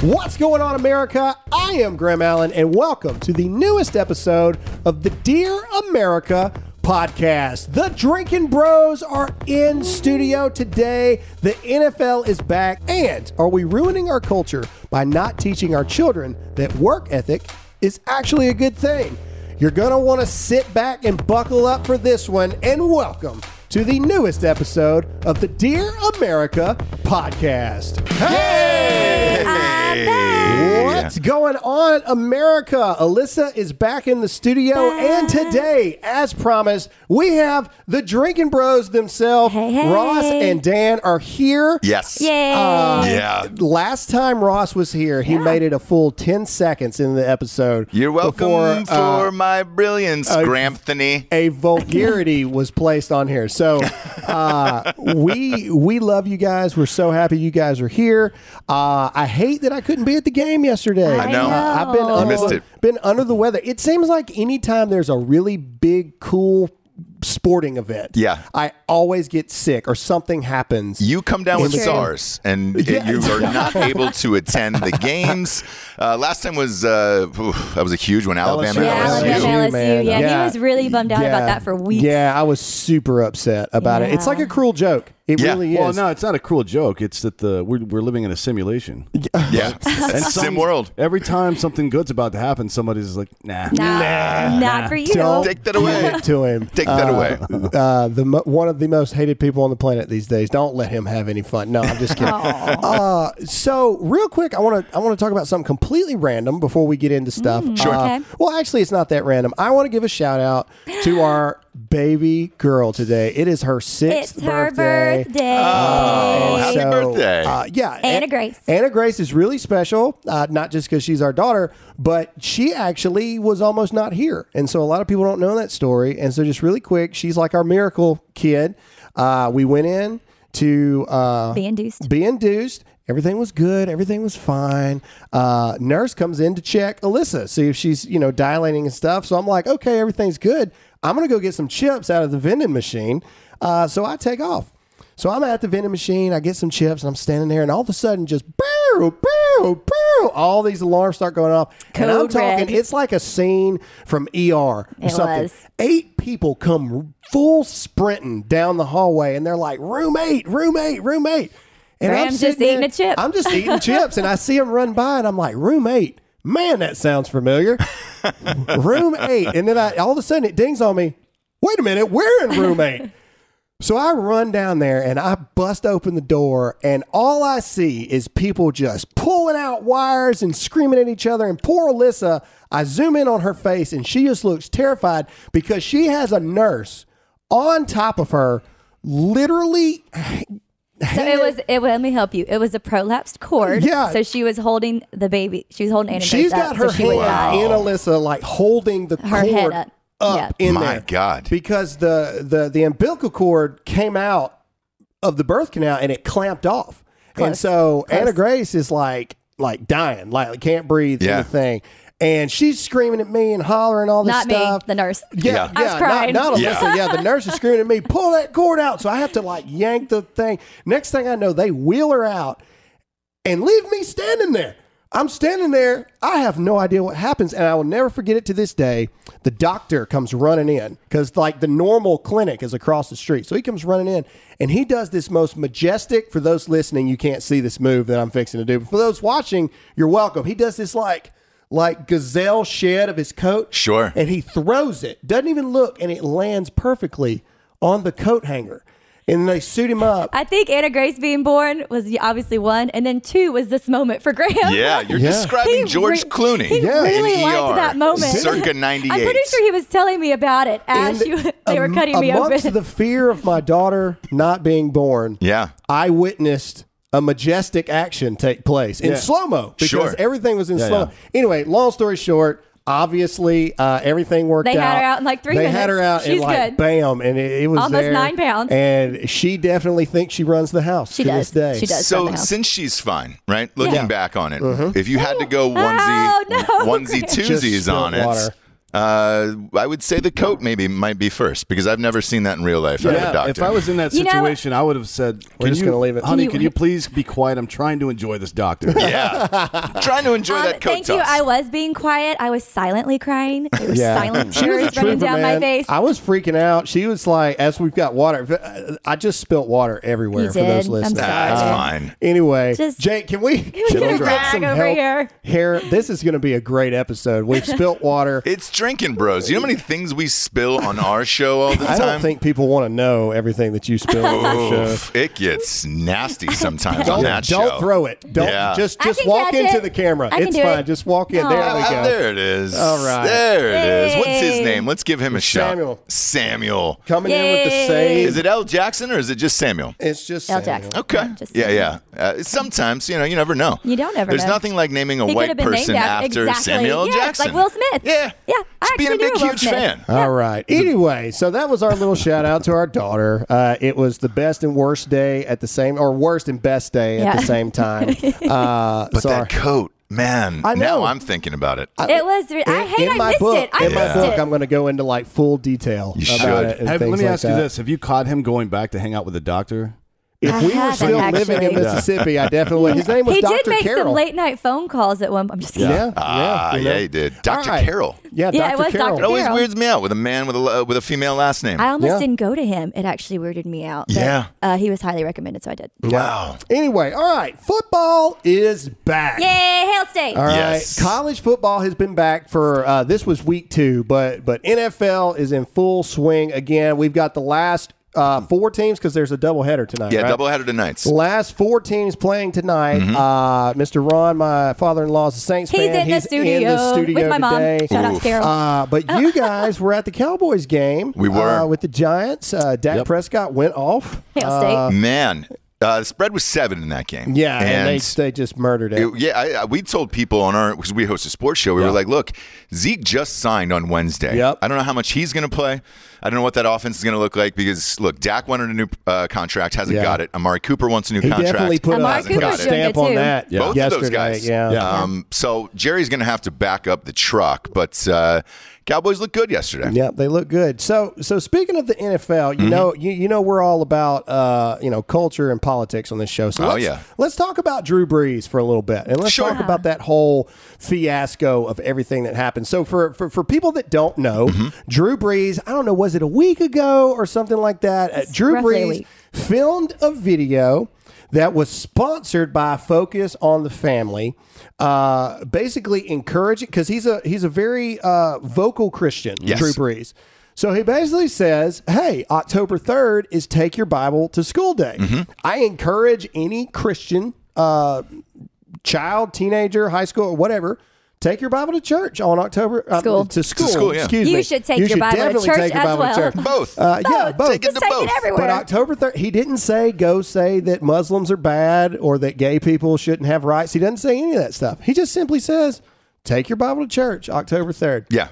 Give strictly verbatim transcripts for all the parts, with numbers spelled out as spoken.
What's going on, America? I am Graham Allen, and welcome to the newest episode of the Dear America podcast. The Drinking Bros are in studio today. The N F L is back. And are we ruining our culture by not teaching our children that work ethic is actually a good thing? You're going to want to sit back and buckle up for this one, and welcome to the newest episode of the Dear America podcast. Hey! Hey! What's going on, America? Alyssa is back in the studio, back. and today, as promised, we have the Drinking Bros themselves. Hey, hey. Ross and Dan are here. Yes. Yay. Uh, Yeah. Last time Ross was here, he Yeah. made it a full ten seconds in the episode. You're welcome before, for uh, my brilliance, uh, Gramphany. a vulgarity was placed on here. So uh, we we love you guys. We're so happy you guys are here. Uh, I hate that I couldn't be at the game yesterday. I know. Uh, I've been You under, missed it. been under the weather. It seems like anytime there's a really big, cool sporting event, Yeah. I always get sick or something happens. You come down with True. SARS, and Yeah. you are not able to attend the games. Uh, last time was uh, oof, that was a huge one, Alabama, Yeah, Yeah, L S U. Alabama, L S U. man. Yeah, Yeah. he was really bummed out about that for weeks. Yeah, I was super upset about it. It's Yeah. like a cruel joke. It Yeah. really is. Well, no, it's not a cruel joke. It's that the we're, we're living in a simulation. Yeah, And sim some- world. Every time something good's about to happen, somebody's like, nah. Nah, not for you. Don't Take that give away. it to him. Take that Uh, away. Uh, the mo- one of the most hated people on the planet these days. Don't let him have any fun. No, I'm just kidding. uh, so, real quick, I want to I want to talk about something completely random before we get into stuff. Sure. Uh, Okay. Well, actually, it's not that random. I want to give a shout out to our baby girl today. It is her sixth It's her birthday. birthday. Oh, And happy birthday. Uh, yeah. Anna An- Grace. Anna Grace is really special, uh, not just because she's our daughter, but she actually was almost not here. And so a lot of people don't know that story. And so just really quick, she's like our miracle kid. Uh, we went in to uh, Be induced. be induced. Everything was good. Everything was fine. Uh, nurse comes in to check Alyssa, see if she's, you know, dilating and stuff. So I'm like, okay, everything's good. I'm going to go get some chips out of the vending machine. Uh, so I take off. So I'm at the vending machine. I get some chips and I'm standing there, and all of a sudden, just bow, bow, bow, all these alarms start going off. and I'm Code talking, red. it's like a scene from E R or It something. was. Eight people come full sprinting down the hallway, and they're like, room eight, room eight, room eight. And Graham's just sitting eating there- a chip. I'm just eating chips, and I see them run by, and I'm like, room eight. Man, that sounds familiar. Room eight. And then I all of a sudden it dings on me. Wait a minute, we're in room eight. So I run down there and I bust open the door, and all I see is people just pulling out wires and screaming at each other. And poor Alyssa, I zoom in on her face and she just looks terrified because she has a nurse on top of her, literally. So it was. It let me help you. It was a prolapsed cord. Yeah. So she was holding the baby. She was holding Anna She's Grace up, got her so she would hand die. in Alyssa, like holding the Her cord head up. up Yeah. in My there. God. Because the, the, the umbilical cord came out of the birth canal and it clamped off. And Close. so Close. Anna Grace is like like dying, like can't breathe, Yeah. anything. And she's screaming at me and hollering all this Not stuff. me, the nurse. Yeah, Yeah. yeah, I was crying. Not, not Yeah. Alyssa. Yeah, the nurse is screaming at me, pull that cord out. So I have to like yank the thing. Next thing I know, they wheel her out and leave me standing there. I'm standing there. I have no idea what happens, and I will never forget it to this day. The doctor comes running in because, like, the normal clinic is across the street. So he comes running in, and he does this most majestic. For those listening, you can't see this move that I'm fixing to do, but for those watching, you're welcome. He does this like, like gazelle shed of his coat. Sure. And he throws it. Doesn't even look, and it lands perfectly on the coat hanger. And they suit him up. I think Anna Grace being born was obviously one, and then two was this moment for Graham. Yeah, you're Yeah. describing He George re- Clooney. He Yeah. really in E R, liked that moment. circa I'm ninety-eight. pretty sure he was telling me about it as And you, they were am- cutting me amongst open. the fear of my daughter not being born, Yeah. I witnessed a majestic action take place in Yeah. slow-mo because Sure. everything was in Yeah, slow-mo. Anyway, long story short, obviously uh, everything worked They out. had her out in, like, three They had minutes. her out and She's like good. bam, and it, it was Almost there. nine pounds. And she definitely thinks she runs the house She to does. this day. She does. run So the house. since she's fine, right? Looking Yeah. back on it, Mm-hmm. if you had to go onesie, Oh, no. onesie Just twosies spilt on it, water. Uh, I would say the coat maybe might be first because I've never seen that in real life. I have a Yeah, doctor. if I was in that You know- situation, I would have said, We're "Can just you, gonna leave it. honey? Can you- Can you please be quiet? I'm trying to enjoy this doctor." yeah, trying to enjoy Um, that coat thank toss. you. I was being quiet. I was silently crying. There were Yeah. silent She was a tears running trooper, down man. my face. I was freaking out. She was like, as we've got water, I just spilt water everywhere You for those did. I'm listening. sorry. That's Uh, fine. Anyway, Just- Jake, can we, we can get we a get rag some over help here? here? This is going to be a great episode. We've spilt water. It's drinking bros. You know how many things we spill on our show all the I time? don't think people want to know everything that you spill on your show. Oof, it gets nasty sometimes on Don't, that don't show. throw it. Don't Yeah. just I just can walk catch into it. the camera. I can It's do fine. it. Just walk in. There Aw. we Ah, go. there it is. All right. There it is. What's his Yay. name? Let's give him a shot. Samuel. Samuel. Coming in with the Yay. save. Is it L. Jackson or is it just Samuel? It's just L. Samuel. Jackson. Okay. Just Yeah, saying. yeah. Uh, sometimes, you know, you never know. You don't ever There's know. nothing like naming a He could white have been person named after, after exactly. Samuel L. Yes, Jackson. like Will Smith. Yeah. Yeah, I Just being a actually big, knew Will huge Smith. fan. All right. Anyway, so that was our little shout out to our daughter. Uh, it was the best and worst day at the same, or worst and best day at Yeah. the same time. Uh, But so that our- coat, man. I know. Now I'm thinking about it. It was. I in, hate. in I my missed book, it. I in my missed book, it. I'm going to go into like full detail You about should. it. And Have- things let me like ask you that. this: Have you caught him going back to hang out with the doctor? If I we were haven't, still living in actually. Mississippi, I definitely would. His name was He Doctor did make Carroll. some late night phone calls at one. I'm just kidding. Yeah, Ah, yeah, you know. yeah, he did. Doctor All right. Carroll. Yeah, Yeah, it Doctor was Carroll. Doctor It always Carroll. weirds me out with a man with a uh, with a female last name. I almost Yeah. didn't go to him. It actually weirded me out. But, Yeah. Uh, he was highly recommended, so I did. Wow. Anyway, all right, football is back. Yay, Hail State! All right, Yes. college football has been back for uh, this was week two, but but N F L is in full swing again. We've got the last uh, four teams because there's a doubleheader tonight. Yeah, right? doubleheader tonight. Last four teams playing tonight. Mm-hmm. Uh, Mister Ron, my father-in-law's a Saints He's fan. in the He's studio, in the studio with my mom. today. Shout out to Oof. Carol. Uh, but you guys were at the Cowboys game. We were. uh, with the Giants. Uh, Dak Yep. Prescott went off. Hail Uh, State. Man, uh, the spread was seven in that game. yeah, and, and they they just murdered it. It- yeah, I, I, we told people on our because we host a sports show. We Yeah. were like, "Look, Zeke just signed on Wednesday. Yep. I don't know how much he's going to play. I don't know what that offense is going to look like because look, Dak wanted a new uh, contract, hasn't Yeah. got it. Amari Cooper wants a new he contract. definitely put, Amari a, hasn't put a got Cooper's it. doing stamp good, on too. that Yeah. Both yesterday. of those guys. Yeah. Um, so Jerry's going to have to back up the truck, but uh, Cowboys look good yesterday. Yeah, they look good. So, so speaking of the N F L, you Mm-hmm. know, you, you know, we're all about uh, you know culture and politics on this show. So Oh, let's, yeah. let's talk about Drew Brees for a little bit, and let's Sure. talk about that whole fiasco of everything that happened. So, for for, for people that don't know, Mm-hmm. Drew Brees, I don't know, was it a week ago or something like that? Uh, Drew roughly a Brees week. filmed a video that was sponsored by Focus on the Family, uh, basically encouraging because he's a he's a very uh, vocal Christian, Yes. Drew Brees. So he basically says, "Hey, October third is Take Your Bible to School Day. Mm-hmm. I encourage any Christian uh, child, teenager, high school, or whatever." Take your Bible to church on October uh, School. to school. school, yeah. Excuse You me. should take You your should Bible to definitely church take your as Bible to well. church. Both. Uh, yeah, both. Take it Just to take both. it everywhere. But October third, he didn't say go say that Muslims are bad or that gay people shouldn't have rights. He doesn't say any of that stuff. He just simply says, "Take your Bible to church, October third." Yeah,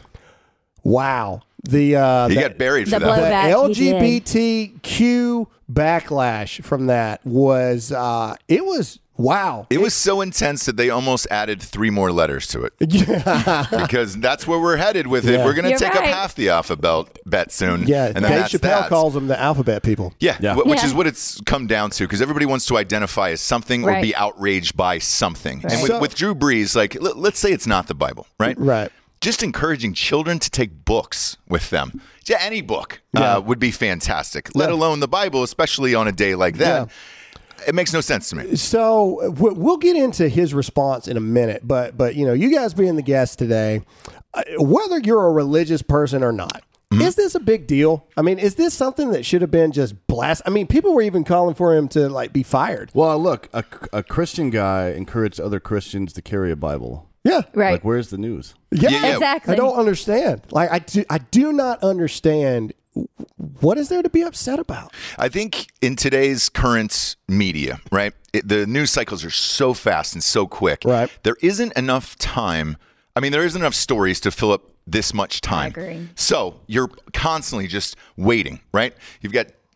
Wow. The uh, he the, got buried for The that. the blowback, he L G B T Q backlash from that was uh, it was wow. It was so intense that they almost added three more letters to it. Because that's where we're headed with it. Yeah. We're going to You're take up right. half the alphabet bet soon. Yeah, and then Dave that's Chappelle that. calls them the alphabet people. Yeah, Yeah. wh- which Yeah. is what it's come down to because everybody wants to identify as something or Right. be outraged by something. And with, So- with Drew Brees, like l- let's say it's not the Bible, right? Right. Just encouraging children to take books with them. Yeah, any book Yeah. uh, would be fantastic, let Yeah. alone the Bible, especially on a day like that. It makes no sense to me. So w- we'll get into his response in a minute, but but you know, you guys being the guest today, uh, whether you're a religious person or not, is this a big deal? I mean, is this something that should have been just blast? I mean, people were even calling for him to like be fired. Well, look, a, a Christian guy encouraged other Christians to carry a Bible. Yeah, Right. Like, where's the news? yeah, Yeah, yeah. Exactly. I don't understand. Like, I do, I do not understand. What is there to be upset about? I think in today's current media, right, it, the news cycles are so fast and so quick. Right. There isn't enough time. I mean, there isn't enough stories to fill up this much time. agree. So you're constantly just waiting, right? You've got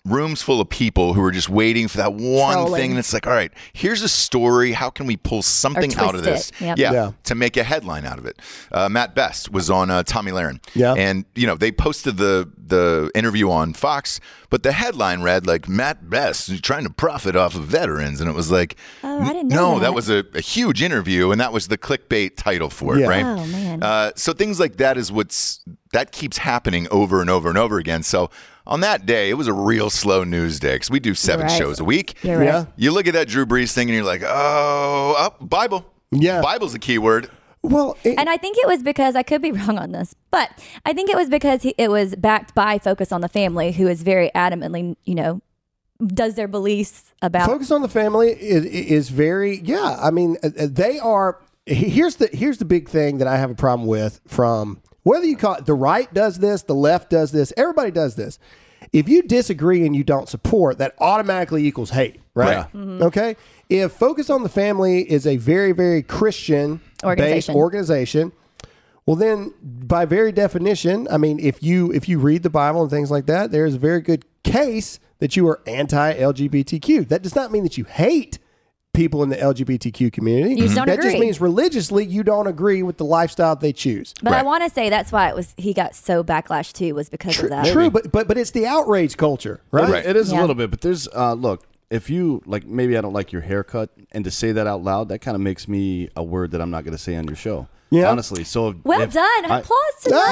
rooms full of people who are just waiting for that one Trolling. thing. And it's like, all right, here's a story. How can we pull something out of twist this? it. Yep. Yeah, Yeah. to make a headline out of it. Uh, Matt Best was on uh, Tommy Lahren. Yeah. And, you know, they posted the, the interview on Fox, but the headline read like, Matt Best is trying to profit off of veterans. And it was like, Oh, I didn't know no, that. that was a, a huge interview. And that was the clickbait title for it, Yeah. right? Oh, man. Uh, so things like that is what's that keeps happening over and over and over again. So on that day, it was a real slow news day because we do seven Right. shows a week. You're right. Yeah. You look at that Drew Brees thing and you're like, oh, oh Bible. Yeah. Bible's a key word. Well, it, And I think it was because, I could be wrong on this, but I think it was because he, it was backed by Focus on the Family, who is very adamantly, you know, does their beliefs about. Focus on the Family is, is very, yeah. I mean, uh, they are. Here's the here's the big thing that I have a problem with. From whether you call it the right does this, the left does this, everybody does this. If you disagree and you don't support, that automatically equals hate, right? Yeah. Mm-hmm. Okay. If Focus on the Family is a very very Christian based Organization. organization, well then by very definition, I mean, if you if you read the Bible and things like that, there's a very good case that you are anti-L G B T Q. That does not mean that you hate people in the L G B T Q community. You just don't that just agree. means religiously you don't agree with the lifestyle they choose. But I Right. want to say that's why it was he got so backlash too, was because of that. True, but but but it's the outrage culture, right? Right. It is Yeah. a little bit, but there's uh, look. If you like, maybe I don't like your haircut, and to say that out loud, that kind of makes me a word that I'm not going to say on your show. Yeah. honestly. So if, Well if done. I- Applause to that.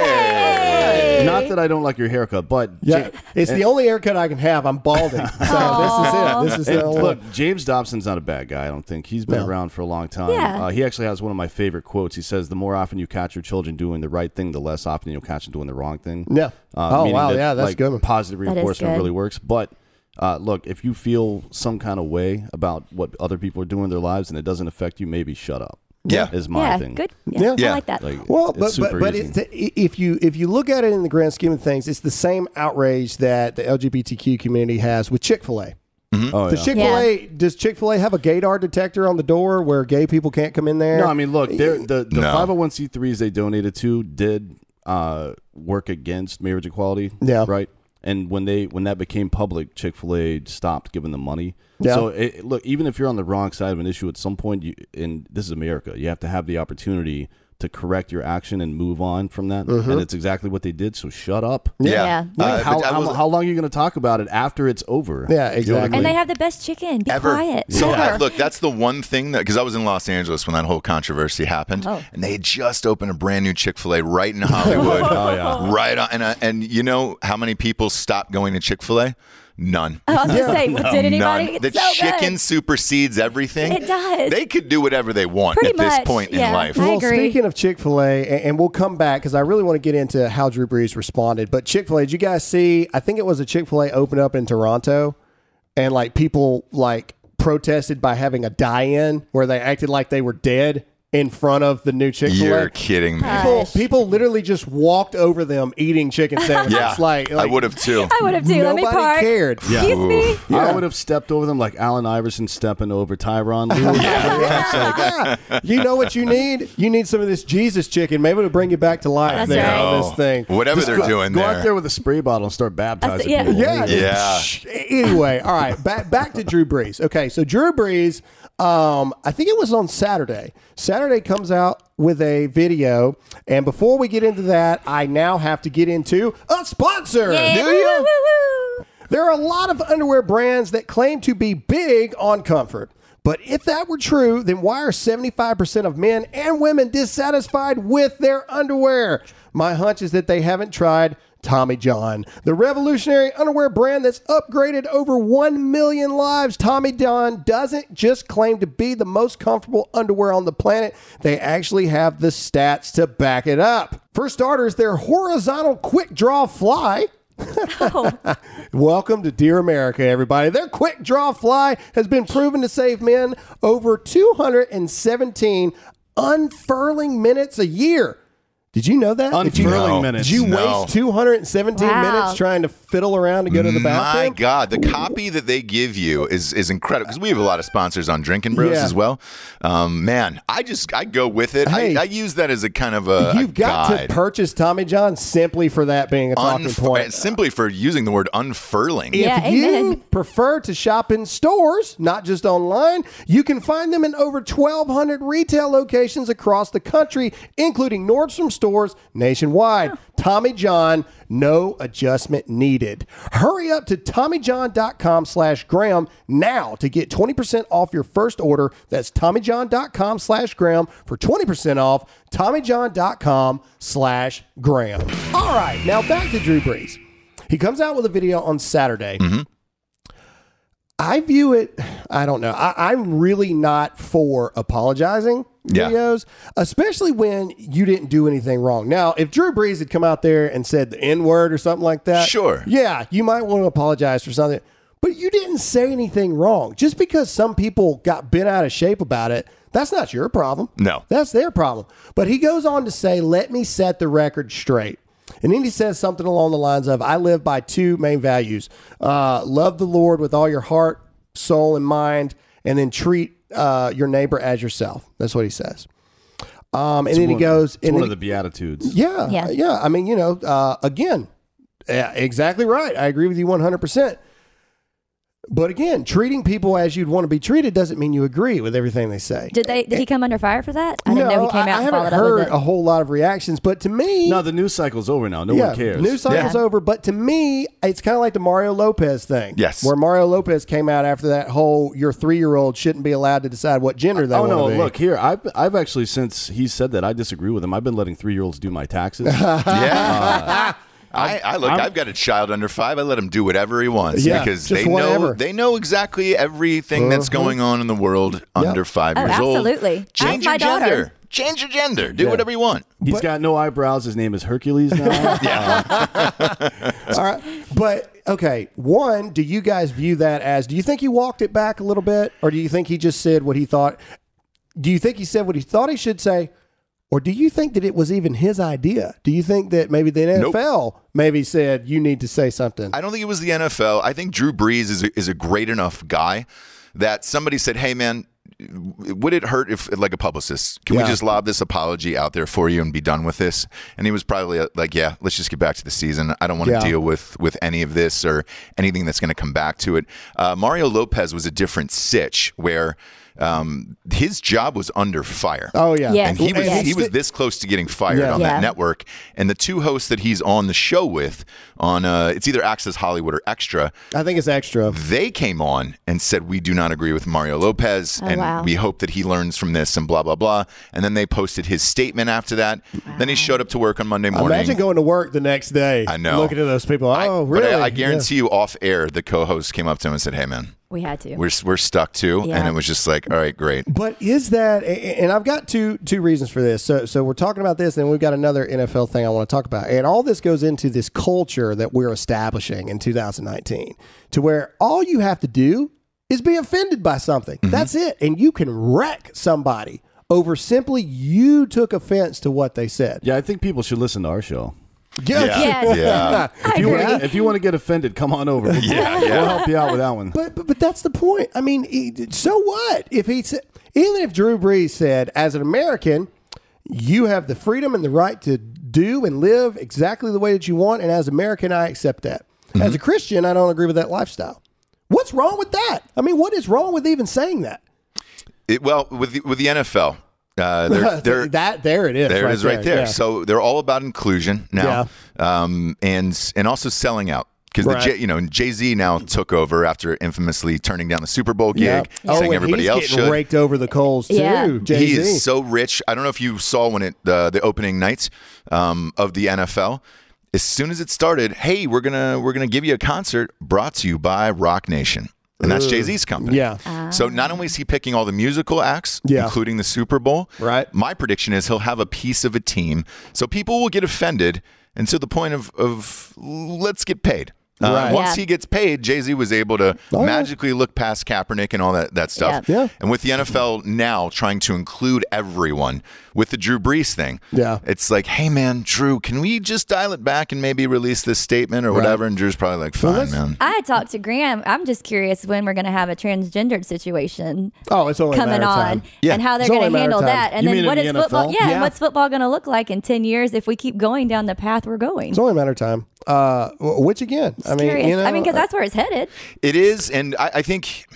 Yay. Yay. Not that I don't like your haircut, but Yeah, Ja- it's the only haircut I can have. I'm balding, so this is it. This is And the only. look, James Dobson's not a bad guy. I don't think he's been No. around for a long time. Yeah. Uh, he actually has one of my favorite quotes. He says, "The more often you catch your children doing the right thing, the less often you'll catch them doing the wrong thing." Yeah. Uh, Oh, meaning wow, that, yeah, that's like, a good one. Positive That is reinforcement good. really works. But uh, look, if you feel some kind of way about what other people are doing in their lives and it doesn't affect you, maybe shut up. Yeah. is my Yeah, thing. good. Yeah. Yeah, Yeah. I like that. Like, Well, it's but super but but easy. it, if you if you look at it in the grand scheme of things, it's the same outrage that the L G B T Q community has with Chick-fil-A. oh, Does yeah. Chick-fil-A does Chick-fil-A have a gaydar detector on the door where gay people can't come in there? No, I mean, look, they're- the the No. five oh one c threes they donated to did uh, work against marriage equality. Yeah. right. And when they when that became public, Chick-fil-A stopped giving them money. Yeah. So it, look, even if you're on the wrong side of an issue at some point, you, and this is America, you have to have the opportunity to correct your action and move on from that. Mm-hmm. And it's exactly what they did. So shut up. Yeah. Uh, Like, how, but I how, was- how long are you going to talk about it after it's over? Yeah, You know what I exactly. mean? And they have the best chicken. Be ever. quiet. So Ever. uh, look, that's the one thing that because I was in Los Angeles when that whole controversy happened, Oh. and they had just opened a brand new Chick-fil-A right in Hollywood. Oh, yeah. Right on, and uh, and you know how many people stopped going to Chick-fil-A? None. Oh, I was going to say, well, did anybody? None. It's The so chicken good. supersedes everything. It does. They could do whatever they want Pretty at this much, point yeah. in life. I Well, agree. speaking of Chick-fil-A, and, and we'll come back because I really want to get into how Drew Brees responded. But Chick-fil-A, did you guys see? I think it was a Chick-fil-A open up in Toronto, and like people like protested by having a die-in where they acted like they were dead in front of the new Chick-fil-A. You're kidding me. People, Gosh. people literally just walked over them eating chicken sandwiches. Yeah, like, I like would have too. I would have too. Let me nobody park. cared. Excuse me. Yeah. I would have stepped over them like Allen Iverson stepping over Tyron Lue. Yeah. You know what you need? You need some of this Jesus chicken. Maybe it'll bring you back to life That's there right. on Oh, this thing. whatever they're go, doing go there. out there with a spray bottle and start baptizing yeah. people. Yeah. Yeah. Shh. Anyway, all right. Back back to Drew Brees. Okay, so Drew Brees, um, I think it was on Saturday. Saturday comes out with a video, and before we get into that, I now have to get into a sponsor. Yeah. Do Woo, you? woo, woo, woo. There are a lot of underwear brands that claim to be big on comfort. But if that were true, then why are seventy-five percent of men and women dissatisfied with their underwear? My hunch is that they haven't tried Tommy John, the revolutionary underwear brand that's upgraded over one million lives. Tommy John doesn't just claim to be the most comfortable underwear on the planet. They actually have the stats to back it up. For starters, their horizontal quick draw fly. Welcome to Dear America, everybody. Their quick draw fly has been proven to save men over two hundred seventeen unfurling minutes a year. Did you know that? Did you, Unfurling No. minutes. did you No. waste two hundred seventeen Wow. minutes trying to fiddle around to go to the bathroom. My God, the copy that they give you is is incredible because we have a lot of sponsors on Drinking Bros Yeah. as well. Um, man, I just I go with it. Hey, I, I use that as a kind of a You've a got guide. to purchase Tommy John simply for that being a talking Unf- point. simply for using the word unfurling. If Yeah, you amen. prefer to shop in stores, not just online, you can find them in over twelve hundred retail locations across the country, including Nordstrom stores nationwide. Tommy John, no adjustment needed. Hurry up to TommyJohn.com slash Graham now to get twenty percent off your first order. That's TommyJohn.com slash Graham for twenty percent off. TommyJohn.com slash Graham. All right, now back to Drew Brees. He comes out with a video on Saturday. Mm-hmm. I view it, I don't know. I, I'm really not for apologizing Yeah. videos, especially when you didn't do anything wrong. Now, if Drew Brees had come out there and said the N word or something like that, Sure. yeah, you might want to apologize for something. But you didn't say anything wrong. Just because some people got bent out of shape about it, that's not your problem. No. That's their problem. But he goes on to say, let me set the record straight. And then he says something along the lines of, I live by two main values. Uh, love the Lord with all your heart, soul, and mind, and then treat uh, your neighbor as yourself. That's what he says. Um, and It's then he one- goes... It's and one then of the Beatitudes. yeah, Yeah. yeah. I mean, you know, uh, again, yeah, exactly right. I agree with you one hundred percent. But again, treating people as you'd want to be treated doesn't mean you agree with everything they say. Did they? Did he come under fire for that? I didn't no, know he came I, out I and haven't followed up heard with it. a whole lot of reactions, but to me, No, the news cycle's over now. No yeah, one cares. news cycle's Yeah. over. But to me, it's kind of like the Mario Lopez thing. Yes. Where Mario Lopez came out after that whole your three year old shouldn't be allowed to decide what gender they Oh want no! to be. Look here. I've I've actually since he said that I disagree with him. I've been letting three year olds do my taxes. Yeah. I, I look. I'm- I've got a child under five. I let him do whatever he wants Yeah, because just they whatever. know they know exactly everything that's going on in the world under five Oh, years old. absolutely. Change Ask your my daughter. gender. Change your gender. Do whatever you want. He's got no eyebrows. His name is Hercules now. All right. But okay, one, do you guys view that as, do you think he walked it back a little bit? Or do you think he just said what he thought? Do you think he said what he thought he should say? Or do you think that it was even his idea? Do you think that maybe the N F L maybe said you need to say something? I don't think it was the N F L. I think Drew Brees is a, is a great enough guy that somebody said, "Hey, man, would it hurt if, like a publicist, can Yeah. we just lob this apology out there for you and be done with this?" And he was probably uh, like, "Yeah, let's just get back to the season. I don't want to Yeah. deal with with any of this or anything that's going to come back to it." Uh, Mario Lopez was a different sitch where um, his job was under fire. Oh, yeah. Yes. And he was Yes. he was this close to getting fired Yeah. on Yeah. that network. And the two hosts that he's on the show with on uh, it's either Access Hollywood or Extra, I think it's extra. they came on and said, "We do not agree with Mario Lopez, Oh, and wow. we hope that he learns from this," and blah blah blah. And then they posted his statement after that. Then he showed up to work on Monday morning. Imagine going to work the next day. I know. Looking at those people. I- Oh, but really? I, I guarantee you, off air, the co-host came up to him and said, "Hey, man, We had to. we're we're stuck too," and Yeah. it was just like, "All right, great." But is that, and I've got two two reasons for this. So, so we're talking about this, and we've got another N F L thing I want to talk about, and all this goes into this culture that we're establishing in two thousand nineteen, to where all you have to do is be offended by something. Mm-hmm. That's it, and you can wreck somebody over simply you took offense to what they said. Yeah, I think people should listen to our show. Yeah, Yes. yeah, I If you, agree. want to, if you want to get offended, come on over. yeah, We'll yeah. help you out with that one. But, but but that's the point. I mean, he- so what if he said, even if Drew Brees said, as an American, you have the freedom and the right to do and live exactly the way that you want, and as an American, I accept that. As a Christian, I don't agree with that lifestyle. What's wrong with that? I mean, what is wrong with even saying that? It, well, with the, with the N F L, uh, they're, they're that there it is. There right it is right there. yeah. So they're all about inclusion now, um, and and also selling out. Because Right. the J, you know Jay Z now took over after infamously turning down the Super Bowl gig, Yeah. Oh, saying and everybody he's else getting should. raked over the coals too. Yeah. Jay-Z. He is so rich. I don't know if you saw when it uh, the opening night um, of the N F L. As soon as it started, hey, we're gonna we're gonna give you a concert brought to you by Rock Nation, and that's Jay Z's company. Yeah. So not only is he picking all the musical acts, Yeah. including the Super Bowl, Right. My prediction is he'll have a piece of a team, so people will get offended, and to the point of of let's get paid. Uh, Right. Once Yeah. he gets paid, Jay-Z was able to Oh, yeah. magically look past Kaepernick and all that, that stuff. Yeah. Yeah. And with the N F L now trying to include everyone with the Drew Brees thing, Yeah. it's like, hey, man, Drew, can we just dial it back and maybe release this statement or whatever? And Drew's probably like, fine, let's- man. I had talked to Graham. I'm just curious when we're going to have a transgendered situation Oh, it's only a coming matter of on time. Yeah. and how they're It's only going a to matter handle of time. that. And You then mean what in is the N F L? football? Yeah, Yeah. and what's football going to look like in ten years if we keep going down the path we're going? It's only a matter of time. Uh, which again, I mean, Curious. you know, I mean, because that's where it's headed. It is, and I, I think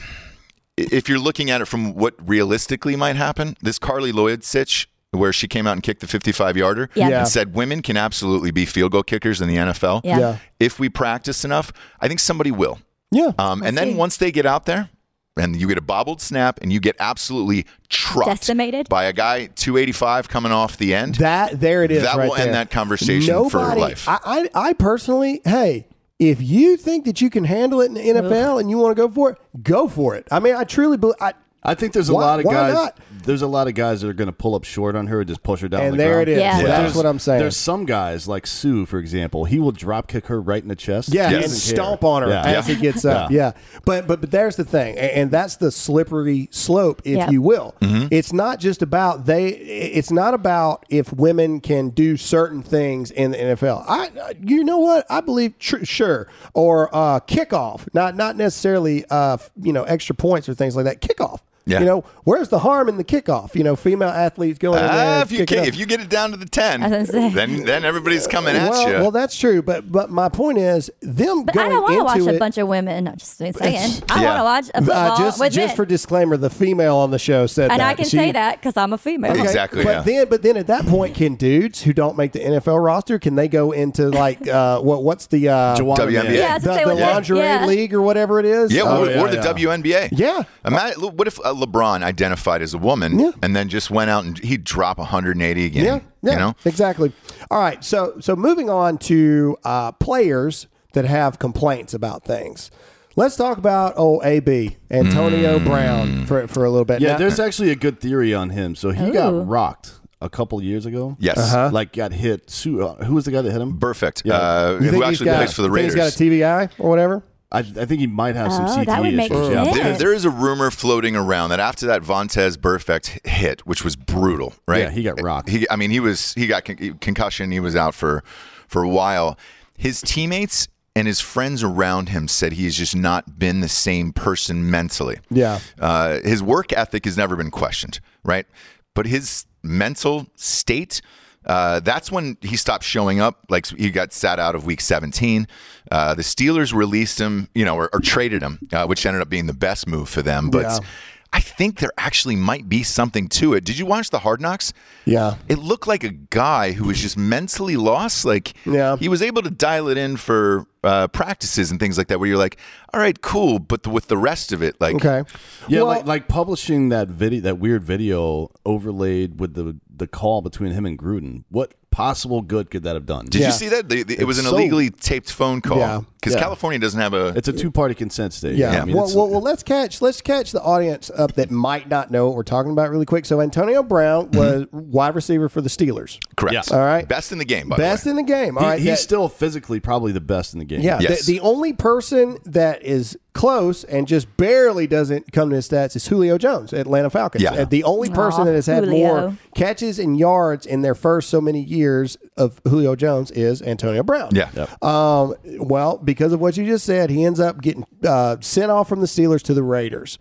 if you're looking at it from what realistically might happen, this Carly Lloyd sitch, where she came out and kicked the fifty-five yarder Yeah. Yeah. and said women can absolutely be field goal kickers in the N F L. Yeah. yeah, If we practice enough, I think somebody will. yeah. Um, and then see. once they get out there and you get a bobbled snap and you get absolutely trucked Decimated. by a guy two eighty-five coming off the end, That there it is. That right will end there. that conversation for Nobody- life. I, I, I personally, hey, if you think that you can handle it in the N F L and you want to go for it, go for it. I mean, I truly believe. I, I think there's a Why- lot of why guys. not? There's a lot of guys that are going to pull up short on her and just push her down. and the there ground. it is. Yeah. So Yeah. That's There's- what I'm saying. There's some guys like Sue, for example. He will drop kick her right in the chest. Yeah, He and doesn't care. stomp on her Yeah. as he gets up. Yeah. But but but there's the thing, a- and that's the slippery slope, if Yeah. you will. Mm-hmm. It's not just about they. It's not about if women can do certain things in the N F L. I, you know what? I believe tr- sure or uh, kickoff, not not necessarily uh, f- you know extra points or things like that. Kickoff. Yeah. You know, where's the harm in the kickoff? You know, female athletes going in there. Ah, and if you kicking can, up. if you get it down to the ten, I was gonna say. then then everybody's coming at well, you. well, that's true. But but my point is, them But going I don't want to watch into a it, bunch of women. No, just saying. I Yeah. want to watch a football Uh, just with just men. for disclaimer, the female on the show said and that. I can She- say that because I'm a female. Okay, Exactly, But yeah. then, but then at that point, can dudes who don't make the N F L roster can they go into like uh, what what's the uh, Juwan W N B A. Man. Yeah, that's the, what they the would do. lingerie Yeah. league or whatever it is? Yeah, Uh, or, yeah, or the yeah. W N B A. Yeah. Imagine, what if uh, LeBron identified as a woman Yeah. and then just went out and he'd drop one hundred eighty again? Yeah, yeah, You know? exactly. All right, so so moving on to uh, players that have complaints about things. Let's talk about oh A B Antonio Mm. Brown for for a little bit. Yeah, Now- there's actually a good theory on him. So he Ooh. got rocked a couple years ago. Yes. Uh-huh. Like got hit. Sue, uh, who was the guy that hit him? Perfect. Yeah. Uh, you who think he's actually got, plays for the think Raiders. He's got a T B I or whatever. I, I think he might have some Oh, C T E that would make issues. Yeah. sense. There, there is a rumor floating around that after that Vontez Burfict hit, which was brutal, right? Yeah, he got rocked. He, I mean, he was he got con- concussion. He was out for for a while. His teammates and his friends around him said he's just not been the same person mentally. Yeah. Uh, his work ethic has never been questioned, right? But his mental state. Uh, that's when he stopped showing up. Like he got sat out of week seventeen. Uh, the Steelers released him, you know, or, or traded him, uh, which ended up being the best move for them. But Yeah. I think there actually might be something to it. Did you watch the Hard Knocks? Yeah. It looked like a guy who was just mentally lost. Like Yeah. he was able to dial it in for uh, practices and things like that, where you're like, all right, cool, but the, with the rest of it, like, Okay. Yeah, Well- like like publishing that video, that weird video overlaid with the the call between him and Gruden. What possible good could that have done? did Yeah. you see that? The, the, it was an It's so- illegally taped phone call Yeah. because Yeah. California doesn't have a. It's a two party consent state. Yeah. I mean, well, it's- well, well, let's catch let's catch the audience up that might not know what we're talking about really quick. So Antonio Brown was wide receiver for the Steelers. Correct. Yeah. All right. Best in the game, by Best the way. in the game. All he- right. he's that- still physically probably the best in the game. yeah. Yes. The, the only person that is close and just barely doesn't come to his stats is Julio Jones, Atlanta Falcons. Yeah. Uh, The only person Aw, that has had Julio. more catches and yards in their first so many years of Julio Jones is Antonio Brown. Yeah. Yep. Um, well, because of what you just said, he ends up getting uh, sent off from the Steelers to the Raiders.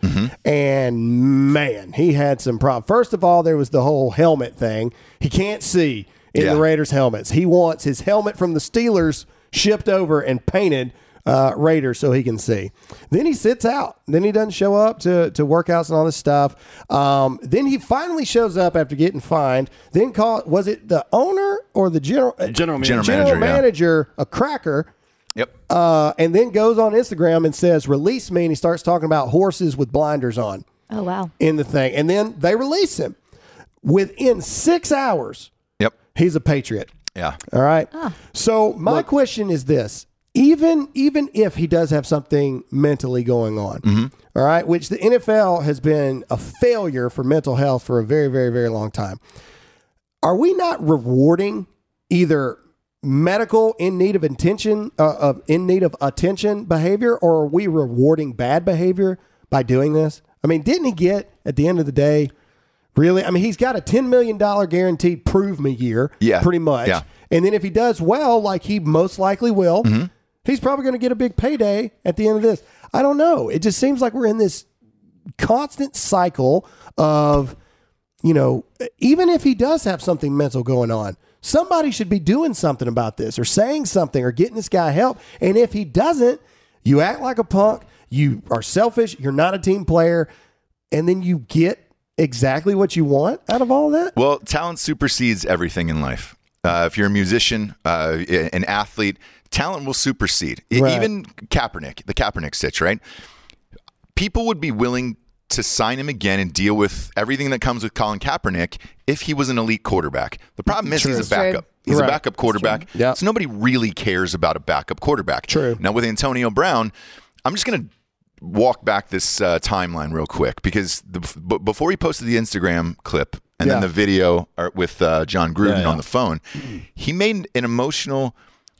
And man, he had some problems. First of all, there was the whole helmet thing. He can't see in Yeah. the Raiders helmets. He wants his helmet from the Steelers shipped over and painted uh, Raiders so he can see. Then he sits out. Then he doesn't show up to, to workouts and all this stuff. Um, then he finally shows up after getting fined. Then call was it the owner or the general General manager. General general manager, yeah. manager a cracker? Yep. Uh, and then goes on Instagram and says, release me. And he starts talking about horses with blinders on Oh, wow. in the thing. And then they release him. Within six hours, Yep. he's a Patriot. Yeah. All right. So my question is this. Even even if he does have something mentally going on, all right, which the N F L has been a failure for mental health for a very, very, very long time, are we not rewarding either medical in need of attention, uh, of in need of attention behavior, or are we rewarding bad behavior by doing this? I mean, didn't he get at the end of the day? Really? I mean, he's got a ten million dollars guaranteed prove me year, Yeah. pretty much. Yeah. And then if he does well, like he most likely will, Mm-hmm. he's probably going to get a big payday at the end of this. I don't know. It just seems like we're in this constant cycle of, you know, even if he does have something mental going on, somebody should be doing something about this or saying something or getting this guy help. And if he doesn't, you act like a punk, you are selfish, you're not a team player, and then you get exactly what you want out of all that? Well, talent supersedes everything in life. Uh, if you're a musician, uh, an athlete, talent will supersede. E- Right. Even Kaepernick, the Kaepernick stitch, right? People would be willing to sign him again and deal with everything that comes with Colin Kaepernick if he was an elite quarterback. The problem is he's a It's true. backup. He's Right. a backup quarterback. Yeah. So nobody really cares about a backup quarterback. True. Now with Antonio Brown, I'm just going to walk back this uh, timeline real quick because the, b- before he posted the Instagram clip and Yeah. then the video uh, with uh, John Gruden Yeah, yeah. on the phone, he made an emotional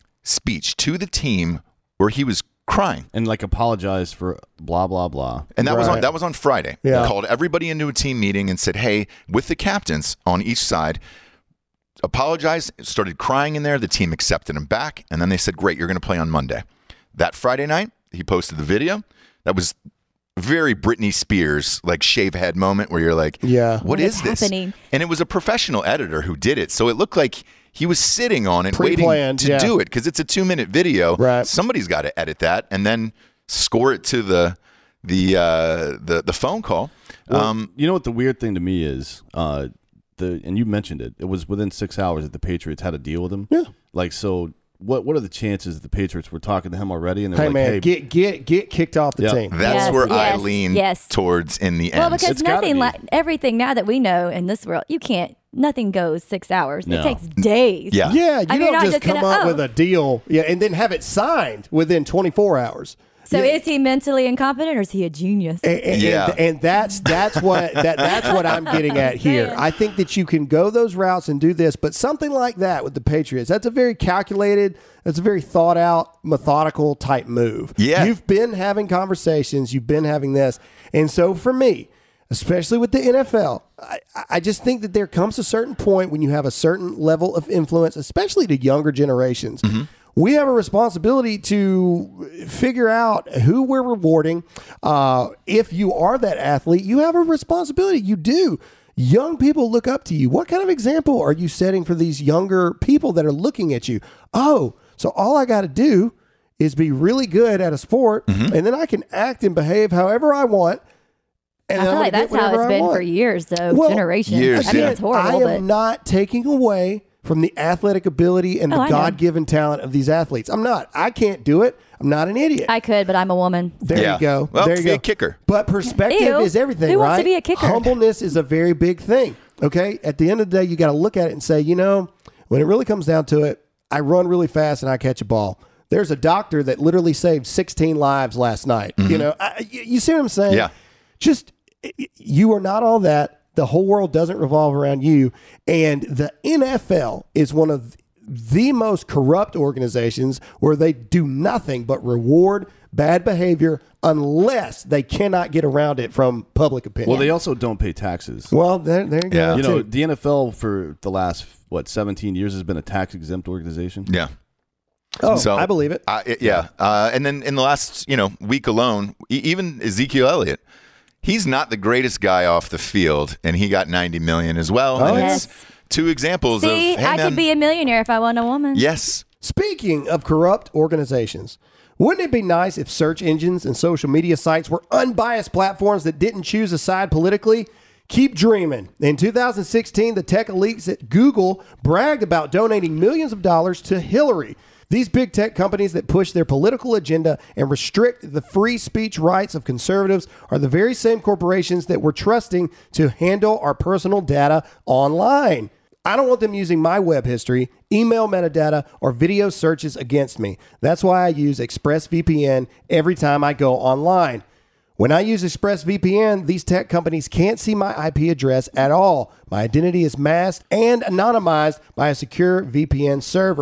speech to the team where he was crying. And like apologize for blah blah blah. And that was Right. on that was on Friday. Yeah. He called everybody into a team meeting and said, "Hey, with the captains on each side, apologized." Started crying in there. The team accepted him back, and then they said, "Great, you're going to play on Monday." That Friday night, he posted the video. That was very Britney Spears like shave head moment where you're like, Yeah. what What is is this?" happening? And it was a professional editor who did it, so it looked like he was sitting on it, waiting Pre-planned, to yeah. do it because it's a two minute video. Right. Somebody's got to edit that and then score it to the the uh, the the phone call. Well, um, you know what the weird thing to me is, uh, the and you mentioned it. It was within six hours that the Patriots had to deal with him. Yeah. Like so, what what are the chances that the Patriots were talking to him already? And they're Hey, like, man, hey, get get get kicked off the Yeah. team. that's Yes, where I yes, lean yes. towards in the Well, end. because It's gotta nothing, be. like everything now that we know in this world, you can't. Nothing goes six hours. No. It takes days. Yeah. Yeah, you I mean, don't not just just come gonna- up oh. with a deal, yeah, and then have it signed within twenty-four hours. So Yeah. is he mentally incompetent or is he a genius? And, and, Yeah. and, and that's that's what that that's what I'm getting at here. I think that you can go those routes and do this, but something like that with the Patriots, that's a very calculated, that's a very thought out, methodical type move. Yeah. You've been having conversations, you've been having this. And so for me, especially with the N F L, I, I just think that there comes a certain point when you have a certain level of influence, especially to younger generations. We have a responsibility to figure out who we're rewarding. Uh, if you are that athlete, you have a responsibility. You do. Young people look up to you. What kind of example are you setting for these younger people that are looking at you? Oh, so all I got to do is be really good at a sport, and then I can act and behave however I want. And I then feel I'm like gonna get that's how whatever it's I been want. for years, though. Well, generations. years, I mean, yeah. it's horrible, I but am not taking away from the athletic ability and the Oh, I know. God-given talent of these athletes. I'm not. I can't do it. I'm not an idiot. I could, but I'm a woman. there Yeah. you go. Well, there you be go. a kicker. But perspective Ew. is everything, Who right? wants to be a kicker? Humbleness is a very big thing. Okay. At the end of the day, you got to look at it and say, you know, when it really comes down to it, I run really fast and I catch a ball. There's a doctor that literally saved sixteen lives last night. You know, I, you you see what I'm saying? Yeah. Just you are not all that. The whole world doesn't revolve around you. And the N F L is one of the most corrupt organizations where they do nothing but reward bad behavior unless they cannot get around it from public opinion. well, they also don't pay taxes. Well, there, there you go. Yeah. You know, too. the N F L for the last what seventeen years has been a tax exempt organization. Yeah. Oh, So- I believe it. Uh, it- yeah. Uh, and then in the last, you know, week alone, e- even Ezekiel Elliott, he's not the greatest guy off the field, and he got ninety million as well. Oh, and yes. it's two examples See, of, hey, I man, could be a millionaire if I wasn't a woman. yes. Speaking of corrupt organizations, wouldn't it be nice if search engines and social media sites were unbiased platforms that didn't choose a side politically? Keep dreaming. In two thousand sixteen, the tech elites at Google bragged about donating millions of dollars to Hillary. These big tech companies that push their political agenda and restrict the free speech rights of conservatives are the very same corporations that we're trusting to handle our personal data online. I don't want them using my web history, email metadata, or video searches against me. That's why I use ExpressVPN every time I go online. When I use ExpressVPN, these tech companies can't see my I P address at all. My identity is masked and anonymized by a secure V P N server.